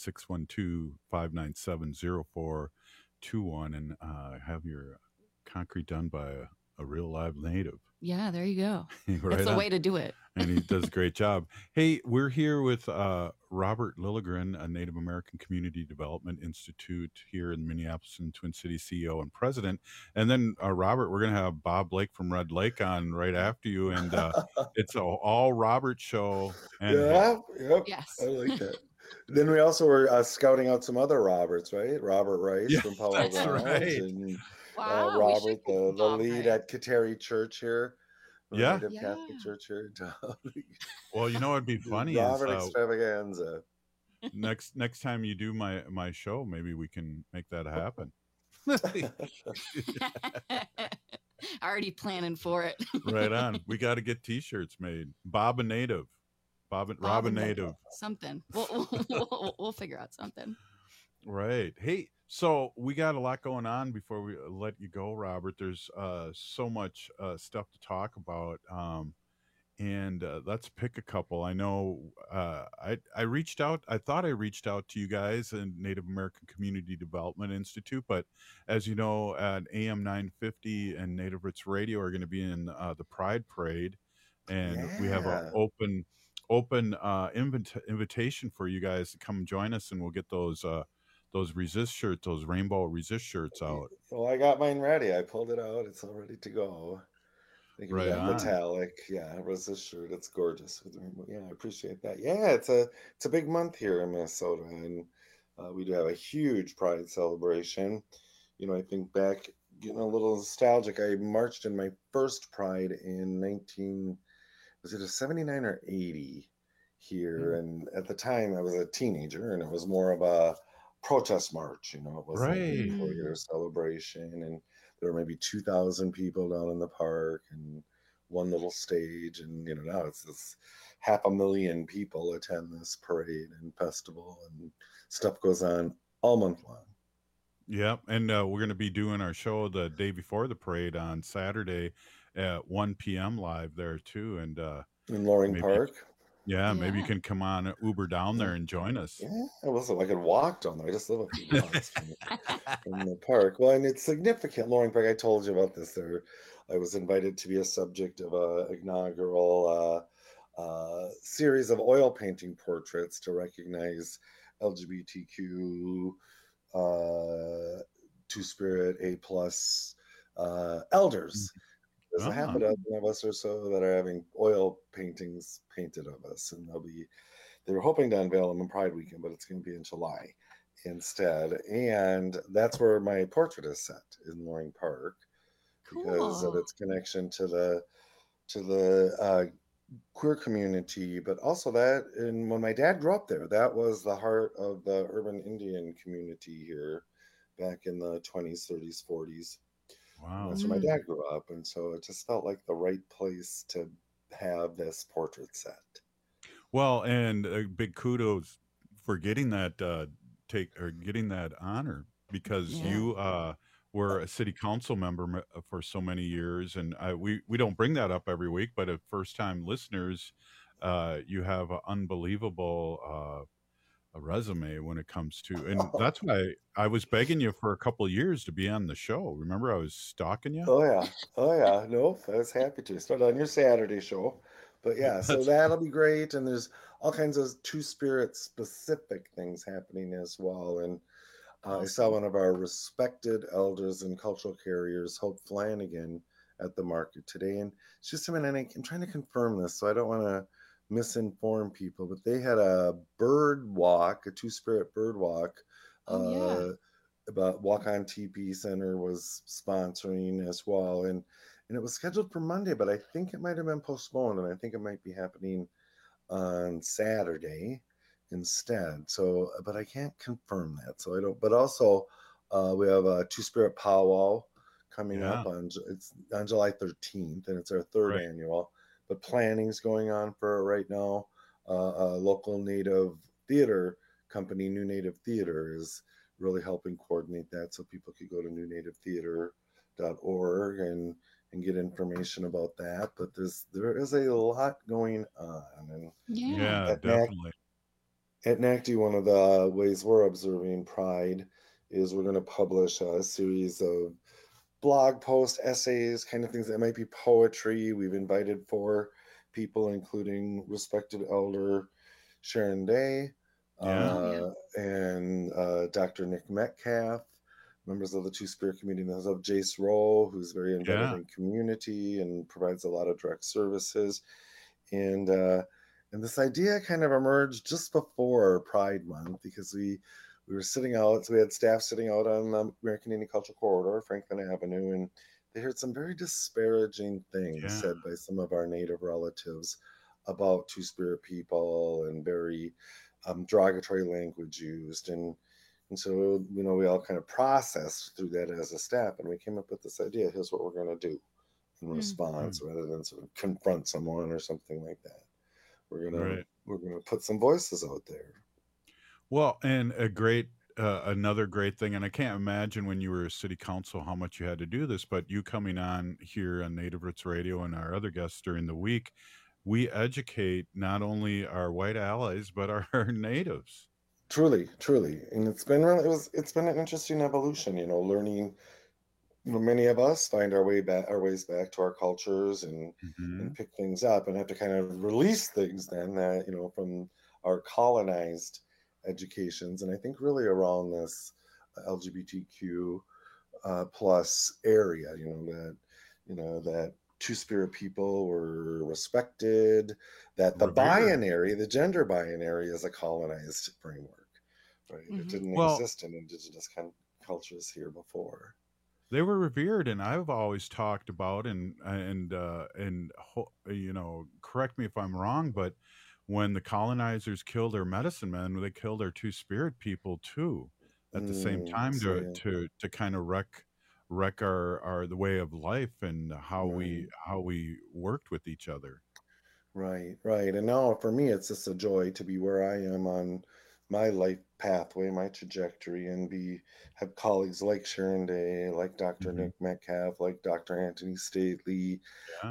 [SPEAKER 7] 612-597-0421 and have your concrete done by a real live native.
[SPEAKER 25] Yeah, there you go.
[SPEAKER 7] Right
[SPEAKER 25] That's the
[SPEAKER 7] on.
[SPEAKER 25] way to do it.
[SPEAKER 7] And he does a great job. Hey, we're here with Robert Lilligren, a Native American Community Development Institute here in Minneapolis and Twin Cities CEO and president. And then, Robert, we're going to have Bob Blake from Red Lake on right after you. And it's an all Robert show. And
[SPEAKER 26] Yep.
[SPEAKER 25] Yes.
[SPEAKER 26] I like that. Then we also were scouting out some other Roberts, right? Robert Rice from Palo
[SPEAKER 7] that's
[SPEAKER 26] Grounds,
[SPEAKER 7] right.
[SPEAKER 26] and
[SPEAKER 25] Wow, we
[SPEAKER 26] Robert,
[SPEAKER 25] should
[SPEAKER 26] the
[SPEAKER 25] Bob
[SPEAKER 26] lead
[SPEAKER 25] Rice.
[SPEAKER 26] at Kateri Church here.
[SPEAKER 7] Yeah.
[SPEAKER 26] Native Catholic Church here.
[SPEAKER 7] Well, you know what'd be funny
[SPEAKER 26] Robert
[SPEAKER 7] is
[SPEAKER 26] Extravaganza.
[SPEAKER 7] next time you do my show, maybe we can make that happen.
[SPEAKER 25] Already planning for it.
[SPEAKER 7] Right on. We got to get T-shirts made. Bob a Native. Rob a Native.
[SPEAKER 25] Something. We'll figure out something.
[SPEAKER 7] Right. Hey, so we got a lot going on before we let you go, Robert. There's so much stuff to talk about. And let's pick a couple. I know I reached out. I thought I reached out to you guys in Native American Community Development Institute, but as you know, at AM 950 and Native Roots Radio are going to be in the Pride Parade, and we have an open invitation for you guys to come join us, and we'll get those resist shirts, those rainbow resist shirts out.
[SPEAKER 26] Well, I got mine ready. I pulled it out. It's all ready to go.
[SPEAKER 7] Right on.
[SPEAKER 26] Metallic, resist shirt. It's gorgeous. Yeah, I appreciate that. Yeah, it's a big month here in Minnesota, and we do have a huge Pride celebration. You know, I think back, getting a little nostalgic. I marched in my first Pride in 79 or 80 here, and at the time I was a teenager, and it was more of a protest march. You know, it was
[SPEAKER 7] Right.
[SPEAKER 26] a 4-year celebration, and there were maybe 2,000 people down in the park and one little stage. And, you know, now it's this 500,000 people attend this parade and festival, and stuff goes on all month long.
[SPEAKER 7] Yep. And we're going to be doing our show the day before the parade on Saturday at 1 p.m. live there too. And
[SPEAKER 26] In Loring Park.
[SPEAKER 7] Yeah, maybe you can come on Uber down there and join us.
[SPEAKER 26] Yeah, I could walk down there. I just live a few blocks from the park. Well, and it's significant. Loring Park, I told you about this there. I was invited to be a subject of an inaugural series of oil painting portraits to recognize LGBTQ, Two-Spirit, A+ elders. There's a half a dozen of us or so that are having oil paintings painted of us, and they were hoping to unveil them in Pride Weekend, but it's going to be in July instead. And that's where my portrait is set, in Loring Park, because of its connection to the queer community, but also that, and when my dad grew up there, that was the heart of the urban Indian community here back in the 20s, 30s, 40s.
[SPEAKER 7] Wow.
[SPEAKER 26] That's where my dad grew up, and so it just felt like the right place to have this portrait set.
[SPEAKER 7] Well, and a big kudos for getting that getting that honor, because you were a city council member for so many years, and we don't bring that up every week, but as first-time listeners, you have an unbelievable a resume when it comes to, and that's why I was begging you for a couple of years to be on the show. Remember, I was stalking you.
[SPEAKER 26] Oh yeah. No, I was happy to start on your Saturday show, but yeah, so that'll be great. And there's all kinds of Two-Spirit specific things happening as well. And I saw one of our respected elders and cultural carriers, Hope Flanagan, at the market today, and it's just a minute. I'm trying to confirm this, so I don't want to misinform people, but they had a bird walk, a Two-Spirit bird walk. About Walk On TP Center was sponsoring as well, and and it was scheduled for Monday, but I think it might have been postponed, and I think it might be happening on Saturday instead. So, but I can't confirm that. So I don't. But also, we have a Two Spirit Powwow coming up it's on July 13th, and it's our third annual. But planning's going on for it right now. A local Native theater company, New Native Theater, is really helping coordinate that, so people could go to newnativetheater.org and get information about that. But there is a lot going on, and
[SPEAKER 7] definitely.
[SPEAKER 26] At NACD, one of the ways we're observing Pride is we're going to publish a series of blog posts, essays, kind of things that might be poetry. We've invited 4 people, including respected elder Sharon Day and Dr. Nick Metcalf, members of the Two-Spirit community. There's of Jace Rowe, who's very embedded in community and provides a lot of direct services. And this idea kind of emerged just before Pride Month, because we were sitting out, so we had staff sitting out on the American Indian Cultural Corridor, Franklin Avenue, and they heard some very disparaging things said by some of our Native relatives about Two-Spirit people, and very derogatory language used. And so, we all kind of processed through that as a staff, and we came up with this idea: here's what we're going to do in response, rather than sort of confront someone or something like that. We're gonna put some voices out there.
[SPEAKER 7] Well, and another great thing, and I can't imagine when you were a city council how much you had to do this, but you coming on here on Native Roots Radio and our other guests during the week, we educate not only our white allies but our natives.
[SPEAKER 26] Truly, and it's been an interesting evolution. Learning. Many of us find our ways back to our cultures and pick things up, and have to kind of release things then that from our colonized educations. And I think really around this LGBTQ plus area, that Two-Spirit people were respected, that the gender binary is a colonized framework, right? It didn't exist in indigenous cultures here before.
[SPEAKER 7] They were revered, and I've always talked about, and correct me if I'm wrong, but when the colonizers killed their medicine men, they killed our Two-Spirit people too at the same time to kind of wreck our the way of life and how we worked with each other.
[SPEAKER 26] Right. And now for me, it's just a joy to be where I am on my life pathway, my trajectory, and have colleagues like Sharon Day, like Dr. Nick Metcalf, like Dr. Anthony Stately,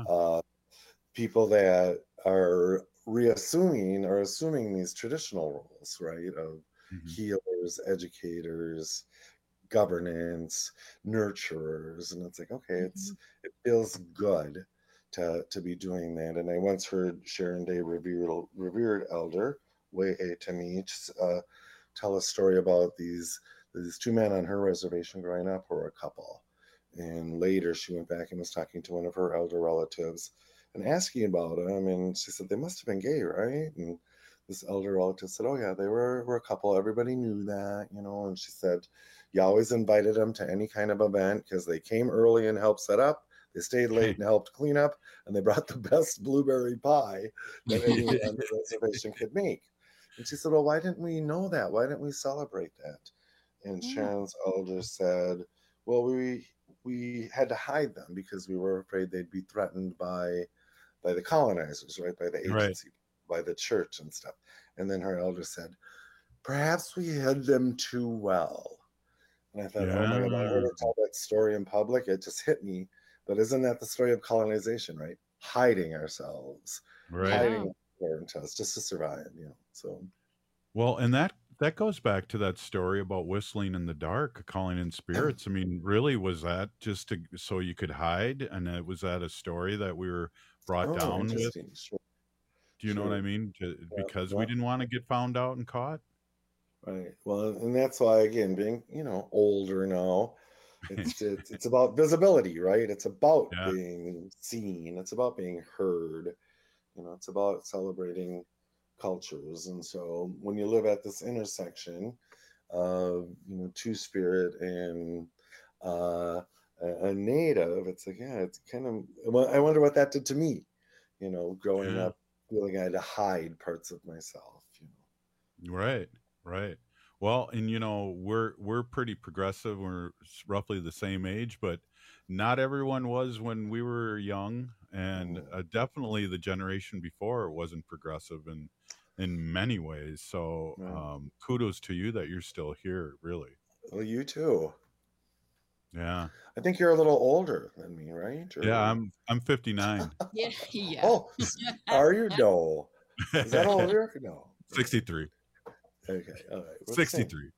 [SPEAKER 26] people that are assuming these traditional roles, right, of healers, educators, governance, nurturers. And it's like, okay, it feels good to be doing that. And I once heard Sharon Day, revered elder Wei Tamich, tell a story about these 2 men on her reservation growing up were a couple. And later she went back and was talking to one of her elder relatives and asking about them. And she said, they must have been gay, right? And this elder relative said, oh yeah, they were a couple. Everybody knew that, And she said, you always invited them to any kind of event because they came early and helped set up. They stayed late and helped clean up. And they brought the best blueberry pie that anyone on the reservation could make. And she said, well, why didn't we know that? Why didn't we celebrate that? And Sharon's elder said, well, we had to hide them because we were afraid they'd be threatened by the colonizers, right? By the agency, by the church and stuff. And then her elder said, perhaps we hid them too well. And I thought, oh my God, I heard her tell that story in public. It just hit me. But isn't that the story of colonization, right? Hiding ourselves, hiding important to us just to survive, So,
[SPEAKER 7] well, and that goes back to that story about whistling in the dark, calling in spirits. I mean, really, was that just so you could hide? And was that a story that we were brought down with?
[SPEAKER 26] Sure.
[SPEAKER 7] Do you know what I mean? Because we didn't want to get found out and caught.
[SPEAKER 26] Right. Well, and that's why, again, being older now, it's about visibility, right? It's about being seen. It's about being heard. It's about celebrating cultures. And so when you live at this intersection of Two-Spirit and a native, it's like, yeah, it's kind of, well, I wonder what that did to me, growing up, feeling I had to hide parts of myself,
[SPEAKER 7] Right. Well, and we're pretty progressive. We're roughly the same age, but not everyone was when we were young, and definitely the generation before wasn't progressive in many ways. So kudos to you that you're still here, really.
[SPEAKER 26] Well, you too.
[SPEAKER 7] Yeah.
[SPEAKER 26] I think you're a little older than me, right?
[SPEAKER 7] Yeah, I'm 59.
[SPEAKER 25] Yeah.
[SPEAKER 26] Oh, are you? No. Is that older? No.
[SPEAKER 7] 63.
[SPEAKER 26] Okay. All right.
[SPEAKER 7] 63.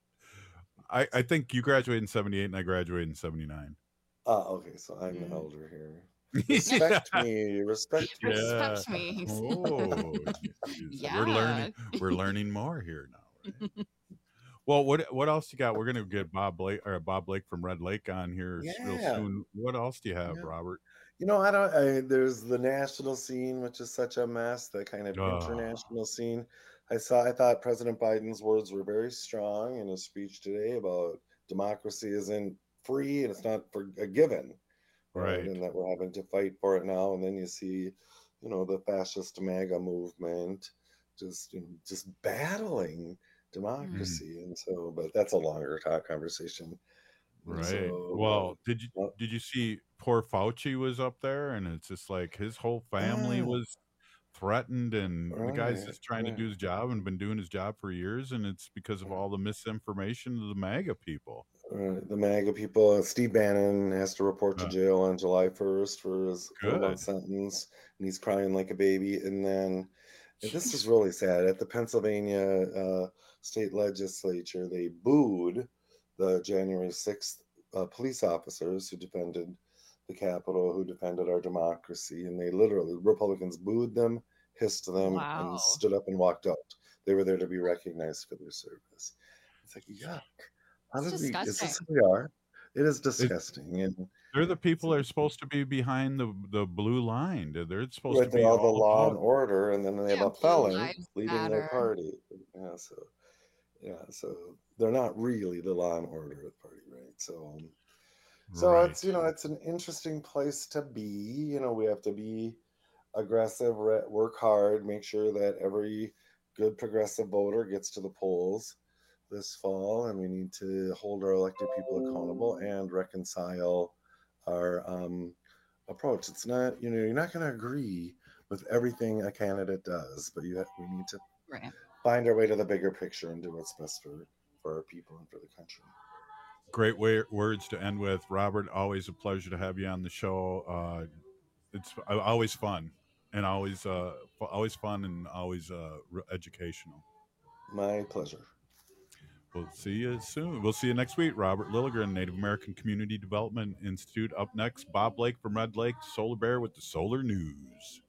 [SPEAKER 7] I think you graduated in 78 and I graduated in 79.
[SPEAKER 26] Okay. So I'm the elder here. Respect me. Respect me.
[SPEAKER 25] Respect me.
[SPEAKER 7] Oh,
[SPEAKER 25] Yeah.
[SPEAKER 7] We're learning more here now. Right? Well, what else you got? We're gonna get Bob Blake from Red Lake on here real soon. What else do you have, Robert?
[SPEAKER 26] There's the national scene, which is such a mess. The kind of international scene. I thought President Biden's words were very strong in his speech today about democracy isn't free and it's not a given, right? And that we're having to fight for it now. And then you see, the fascist MAGA movement just battling democracy, and so, but that's a longer conversation,
[SPEAKER 7] right?
[SPEAKER 26] So,
[SPEAKER 7] well, did you see poor Fauci was up there, and it's just like his whole family was threatened, and the guy's just trying to do his job and been doing his job for years, and it's because of all the misinformation of the MAGA people.
[SPEAKER 26] The MAGA people. Steve Bannon has to report to jail on July 1st for his 4-month sentence, and he's crying like a baby. And then this is really sad. At the Pennsylvania state legislature, they booed the January 6th police officers who defended the Capitol, who defended our democracy. And they literally, Republicans booed them, hissed them, and stood up and walked out. They were there to be recognized for their service. It's like, yuck. Is this who we are? It is disgusting. And
[SPEAKER 7] they're the people that are supposed to be behind the blue line. They're supposed to be
[SPEAKER 26] all the law and order, and then they have a felon leading their party. So they're not really the law and order party, right? So it's it's an interesting place to be. We have to be aggressive, work hard, make sure that every good progressive voter gets to the polls this fall, and we need to hold our elected people accountable and reconcile our approach. It's not, you're not going to agree with everything a candidate does, but we need to find our way to the bigger picture and do what's best for our people and for the country.
[SPEAKER 7] Great words to end with, Robert. Always a pleasure to have you on the show. It's always fun, and always fun, and always educational.
[SPEAKER 26] My pleasure.
[SPEAKER 7] We'll see you soon. We'll see you next week. Robert Lilligren, Native American Community Development Institute. Up next, Bob Blake from Red Lake, Solar Bear with the Solar News.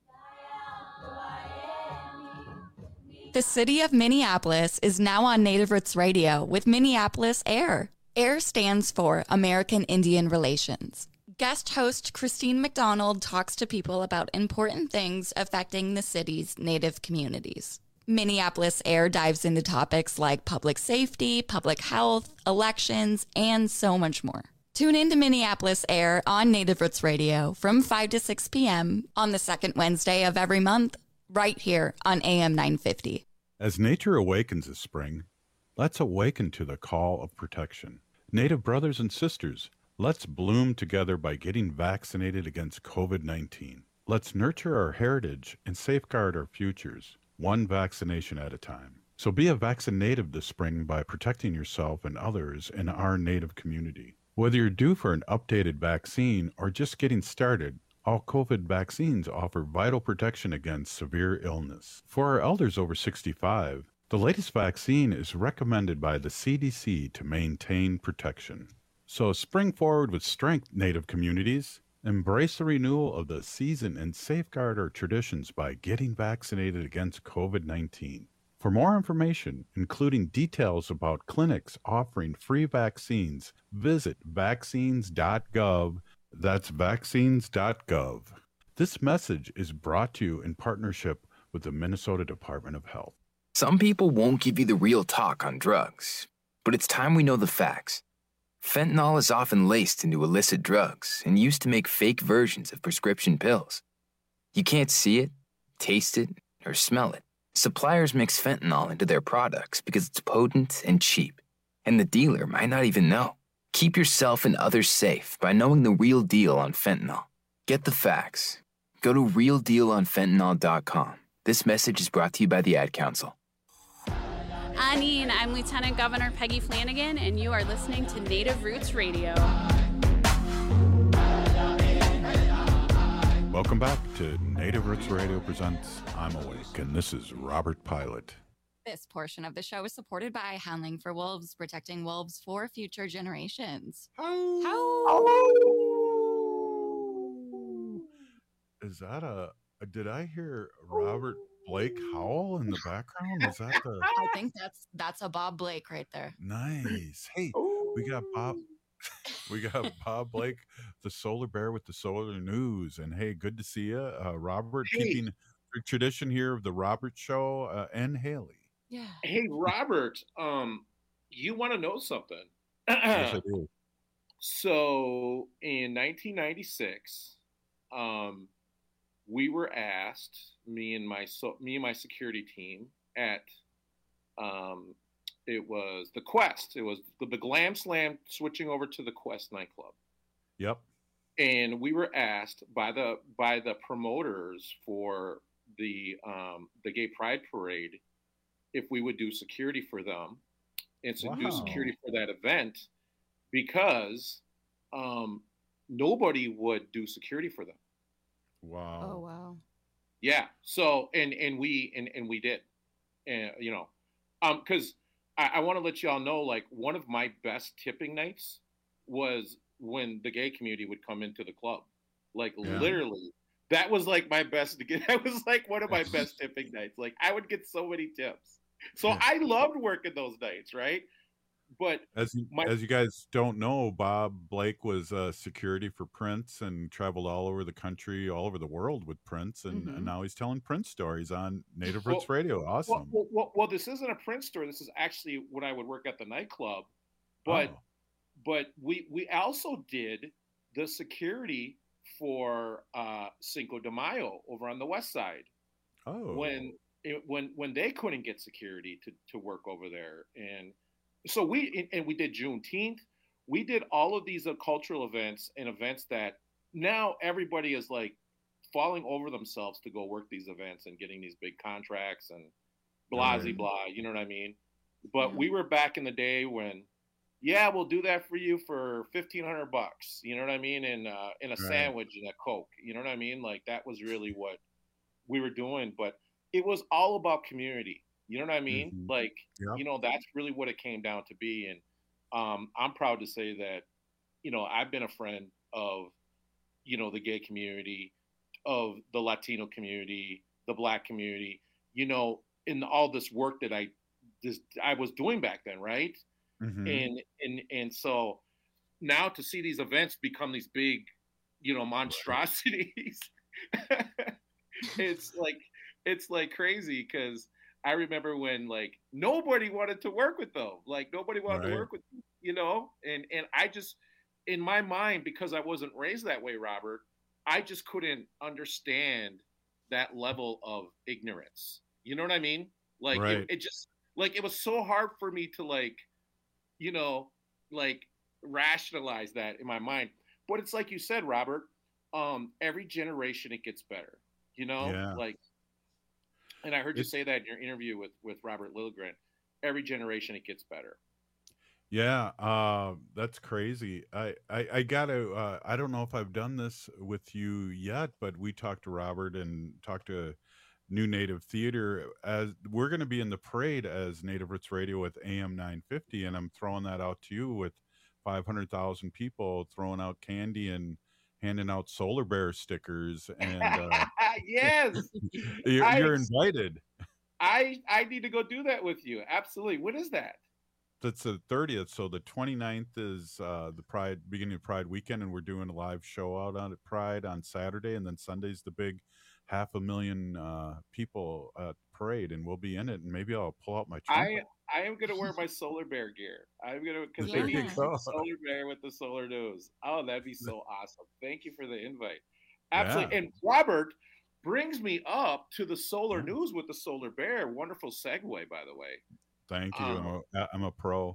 [SPEAKER 25] The city of Minneapolis is now on Native Roots Radio with Minneapolis AIR. AIR stands for American Indian Relations. Guest host Christine McDonald talks to people about important things affecting the city's Native communities. Minneapolis AIR dives into topics like public safety, public health, elections, and so much more. Tune in to Minneapolis AIR on Native Roots Radio from 5 to 6 p.m. on the second Wednesday of every month, right here on AM 950.
[SPEAKER 7] As nature awakens this spring, let's awaken to the call of protection. Native brothers and sisters, let's bloom together by getting vaccinated against COVID-19. Let's nurture our heritage and safeguard our futures, one vaccination at a time. So be a vaccinative this spring by protecting yourself and others in our Native community. Whether you're due for an updated vaccine or just getting started, all COVID vaccines offer vital protection against severe illness. For our elders over 65, the latest vaccine is recommended by the CDC to maintain protection. So spring forward with strength, Native communities. Embrace the renewal of the season and safeguard our traditions by getting vaccinated against COVID-19. For more information, including details about clinics offering free vaccines, visit vaccines.gov. That's vaccines.gov. This message is brought to you in partnership with the Minnesota Department of Health.
[SPEAKER 2] Some people won't give you the real talk on drugs, but it's time we know the facts. Fentanyl is often laced into illicit drugs and used to make fake versions of prescription pills. You can't see it, taste it, or smell it. Suppliers mix fentanyl into their products because it's potent and cheap, and the dealer might not even know. Keep yourself and others safe by knowing the real deal on fentanyl. Get the facts. Go to realdealonfentanyl.com. This message is brought to you by the Ad Council.
[SPEAKER 18] Anine, I'm Lieutenant Governor Peggy Flanagan, and you are listening to Native Roots Radio.
[SPEAKER 7] Welcome back to Native Roots Radio presents I'm Awake, and this is Robert Pilot.
[SPEAKER 25] This portion of the show is supported by Howling for Wolves, protecting wolves for future generations.
[SPEAKER 7] Is that did I hear Robert Blake howl in the background? Is that the...
[SPEAKER 25] I think that's a Bob Blake right there.
[SPEAKER 7] Nice. Hey, we got Bob Blake, the Solar Bear with the Solar News. And hey, good to see you. Robert, keeping the tradition here of the Robert Show, and Haley.
[SPEAKER 25] Yeah.
[SPEAKER 19] Hey, Robert, you want to know something?
[SPEAKER 7] Yes, I do.
[SPEAKER 19] So in 1996, we were asked, me and my security team at, it was the Quest. It was the Glam Slam switching over to the Quest nightclub.
[SPEAKER 7] Yep.
[SPEAKER 19] And we were asked by the promoters for the Gay Pride Parade if we would do security for them and do security for that event, because nobody would do security for them.
[SPEAKER 7] Wow.
[SPEAKER 25] Oh, wow.
[SPEAKER 19] Yeah. So, and we did, and because I want to let y'all know, like, one of my best tipping nights was when the gay community would come into the club. Like, literally, that was like my best. That was like one of my best tipping nights. Like, I would get so many tips. So I loved working those nights, right? But
[SPEAKER 7] as you guys don't know, Bob Blake was security for Prince and traveled all over the country, all over the world with Prince, and now he's telling Prince stories on Native Roots Radio. Awesome.
[SPEAKER 19] Well, this isn't a Prince story. This is actually when I would work at the nightclub. But we also did the security for Cinco de Mayo over on the west side.
[SPEAKER 7] Oh.
[SPEAKER 19] When they couldn't get security to work over there. And so we did Juneteenth. We did all of these cultural events and events that now everybody is like falling over themselves to go work these events and getting these big contracts and blah, blah, you know what I mean? But we were back in the day when, we'll do that for you for $1,500, you know what I mean? And in a sandwich and a Coke, you know what I mean? Like, that was really what we were doing, but it was all about community. You know what I mean? Like, that's really what it came down to be. And I'm proud to say that, I've been a friend of, the gay community, of the Latino community, the Black community, in all this work that I was doing back then, right? And so now to see these events become these big, monstrosities, it's like crazy, because I remember when, like, nobody wanted to work with them. Like, nobody wanted to work with, and I just, in my mind, because I wasn't raised that way, Robert, I just couldn't understand that level of ignorance. You know what I mean? Like, it just, like, it was so hard for me to, like, rationalize that in my mind. But it's like you said, Robert, every generation it gets better, like, and I heard you say that in your interview with Robert Lilligren. Every generation it gets better.
[SPEAKER 7] Yeah, that's crazy. I gotta, I don't know if I've done this with you yet, but we talked to Robert and talked to New Native Theater, as we're going to be in the parade as Native Roots Radio with AM 950, and I'm throwing that out to you with 500,000 people throwing out candy and handing out Solar Bear stickers, and
[SPEAKER 19] yes,
[SPEAKER 7] you're invited.
[SPEAKER 19] I need to go do that with you. Absolutely. When is that?
[SPEAKER 7] That's the 30th. So the 29th is the beginning of Pride weekend, and we're doing a live show out on Pride on Saturday, and then Sunday's the big 500,000 people at parade, and we'll be in it. And maybe I'll pull out my trumpet.
[SPEAKER 19] I am going to wear my Solar Bear gear. I'm going to, because they need Solar Bear with the Solar News. Oh, that'd be so awesome. Thank you for the invite. Absolutely. Yeah. And Robert brings me up to the Solar News with the Solar Bear. Wonderful segue, by the way.
[SPEAKER 7] Thank you. I'm a pro.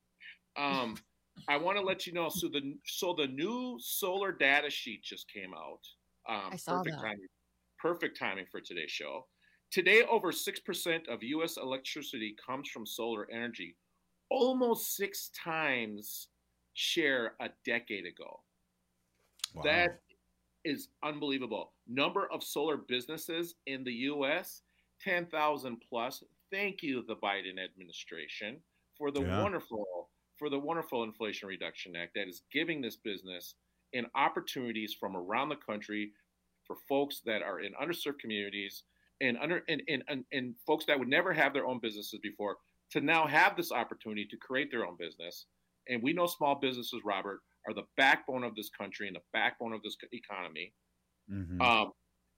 [SPEAKER 19] I want to let you know. So the new solar data sheet just came out.
[SPEAKER 28] I saw that.
[SPEAKER 19] Perfect timing for today's show. Today, over 6% of U.S. electricity comes from solar energy, almost 6 times share a decade ago. Wow. That is unbelievable. Number of solar businesses in the U.S., 10,000 plus. Thank you, the Biden administration, for the wonderful Inflation Reduction Act that is giving this business and opportunities from around the country for folks that are in underserved communities and folks that would never have their own businesses before to now have this opportunity to create their own business. And we know small businesses, Robert, are the backbone of this country and the backbone of this economy. Mm-hmm.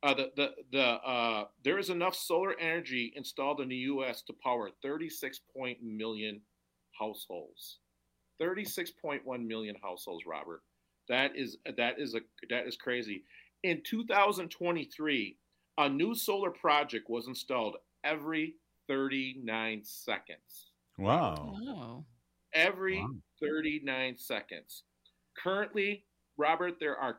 [SPEAKER 19] There is enough solar energy installed in the U.S. to power 36 million households. 36.1 million households, Robert. That is crazy. In 2023, a new solar project was installed every 39 seconds.
[SPEAKER 7] Wow.
[SPEAKER 19] Every 39 seconds. Currently, Robert, there are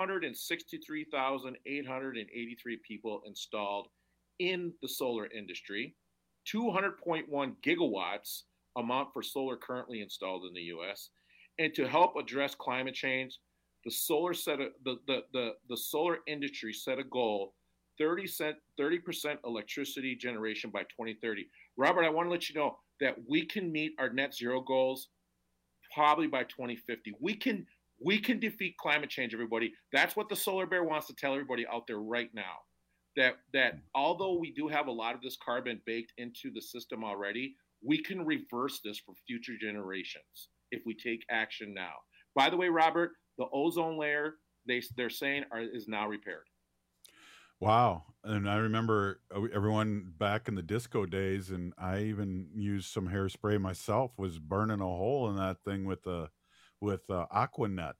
[SPEAKER 19] 263,883 people installed in the solar industry. 200.1 gigawatts amount for solar currently installed in the U.S. And to help address climate change, the solar industry set a goal: 30% electricity generation by 2030. Robert, I want to let you know that we can meet our net zero goals probably by 2050. We can defeat climate change, everybody. That's what the Solar Bear wants to tell everybody out there right now. That although we do have a lot of this carbon baked into the system already, we can reverse this for future generations if we take action now. By the way, Robert, the ozone layer, they're saying is now repaired.
[SPEAKER 7] Wow. And I remember everyone back in the disco days, and I even used some hairspray myself, was burning a hole in that thing with Aquanet.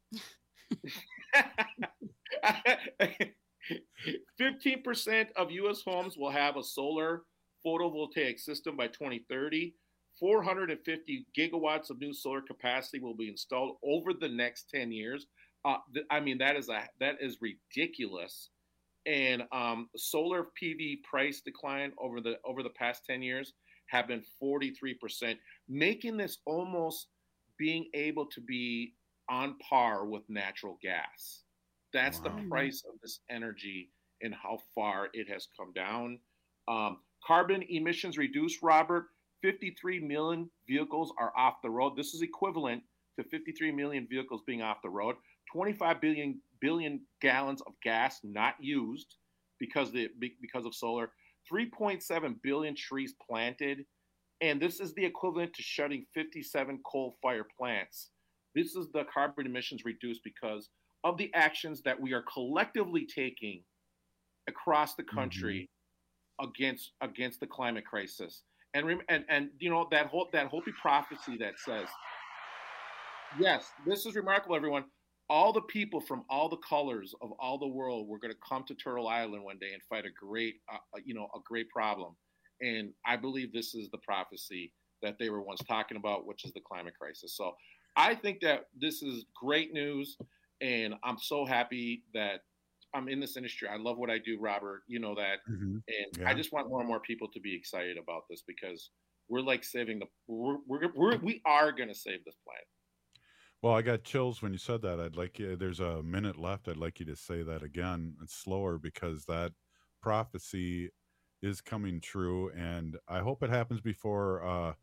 [SPEAKER 19] 15% of U.S. homes will have a solar photovoltaic system by 2030. 450 gigawatts of new solar capacity will be installed over the next 10 years. I mean, that is ridiculous. And solar PV price decline over the past 10 years have been 43%, making this almost being able to be on par with natural gas. That's the price of this energy and how far it has come down. Carbon emissions reduced, Robert. 53 million vehicles are off the road. This is equivalent to 53 million vehicles being off the road. 25 billion gallons of gas not used because of solar. 3.7 billion trees planted. And this is the equivalent to shutting 57 coal-fired plants. This is the carbon emissions reduced because of the actions that we are collectively taking across the country against the climate crisis. And you know, that Hopi prophecy that says, yes, this is remarkable, everyone. All the people from all the colors of all the world were going to come to Turtle Island one day and fight a great problem. And I believe this is the prophecy that they were once talking about, which is the climate crisis. So I think that this is great news, and I'm so happy that I'm in this industry. I love what I do, Robert. You know that. And I just want more and more people to be excited about this because we're like saving we are going to save this planet.
[SPEAKER 7] Well, I got chills when you said that. I'd like you, there's a minute left. I'd like you to say that again and slower because that prophecy is coming true. And I hope it happens before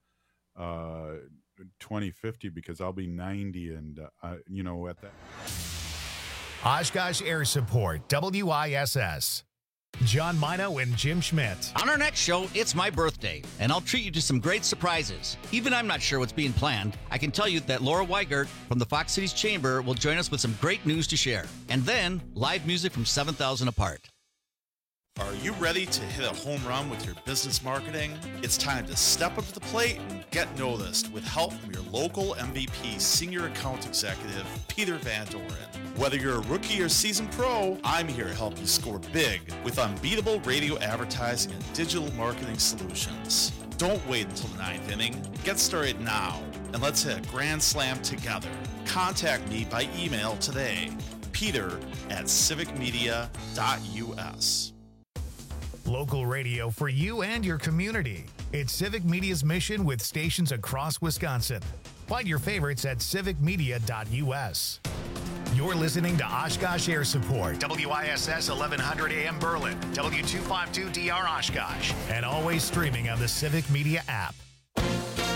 [SPEAKER 7] 2050 because I'll be 90 and, you know, at that.
[SPEAKER 1] Oshkosh Air Support, WISS. John Mino and Jim Schmidt.
[SPEAKER 4] On our next show, it's my birthday, and I'll treat you to some great surprises. Even I'm not sure what's being planned. I can tell you that Laura Weigert from the Fox Cities Chamber will join us with some great news to share. And then, live music from 7,000 Apart.
[SPEAKER 5] Are you ready to hit a home run with your business marketing? It's time to step up to the plate and get noticed with help from your local MVP Senior Account Executive, Peter Van Doren. Whether you're a rookie or seasoned pro, I'm here to help you score big with unbeatable radio advertising and digital marketing solutions. Don't wait until the ninth inning. Get started now, and let's hit a grand slam together. Contact me by email today, peter@civicmedia.us.
[SPEAKER 1] Local radio for you and your community. It's Civic Media's mission with stations across Wisconsin. Find your favorites at civicmedia.us. You're listening to Oshkosh Air Support, WISS 1100 AM Berlin, W252DR Oshkosh, and always streaming on the Civic Media app.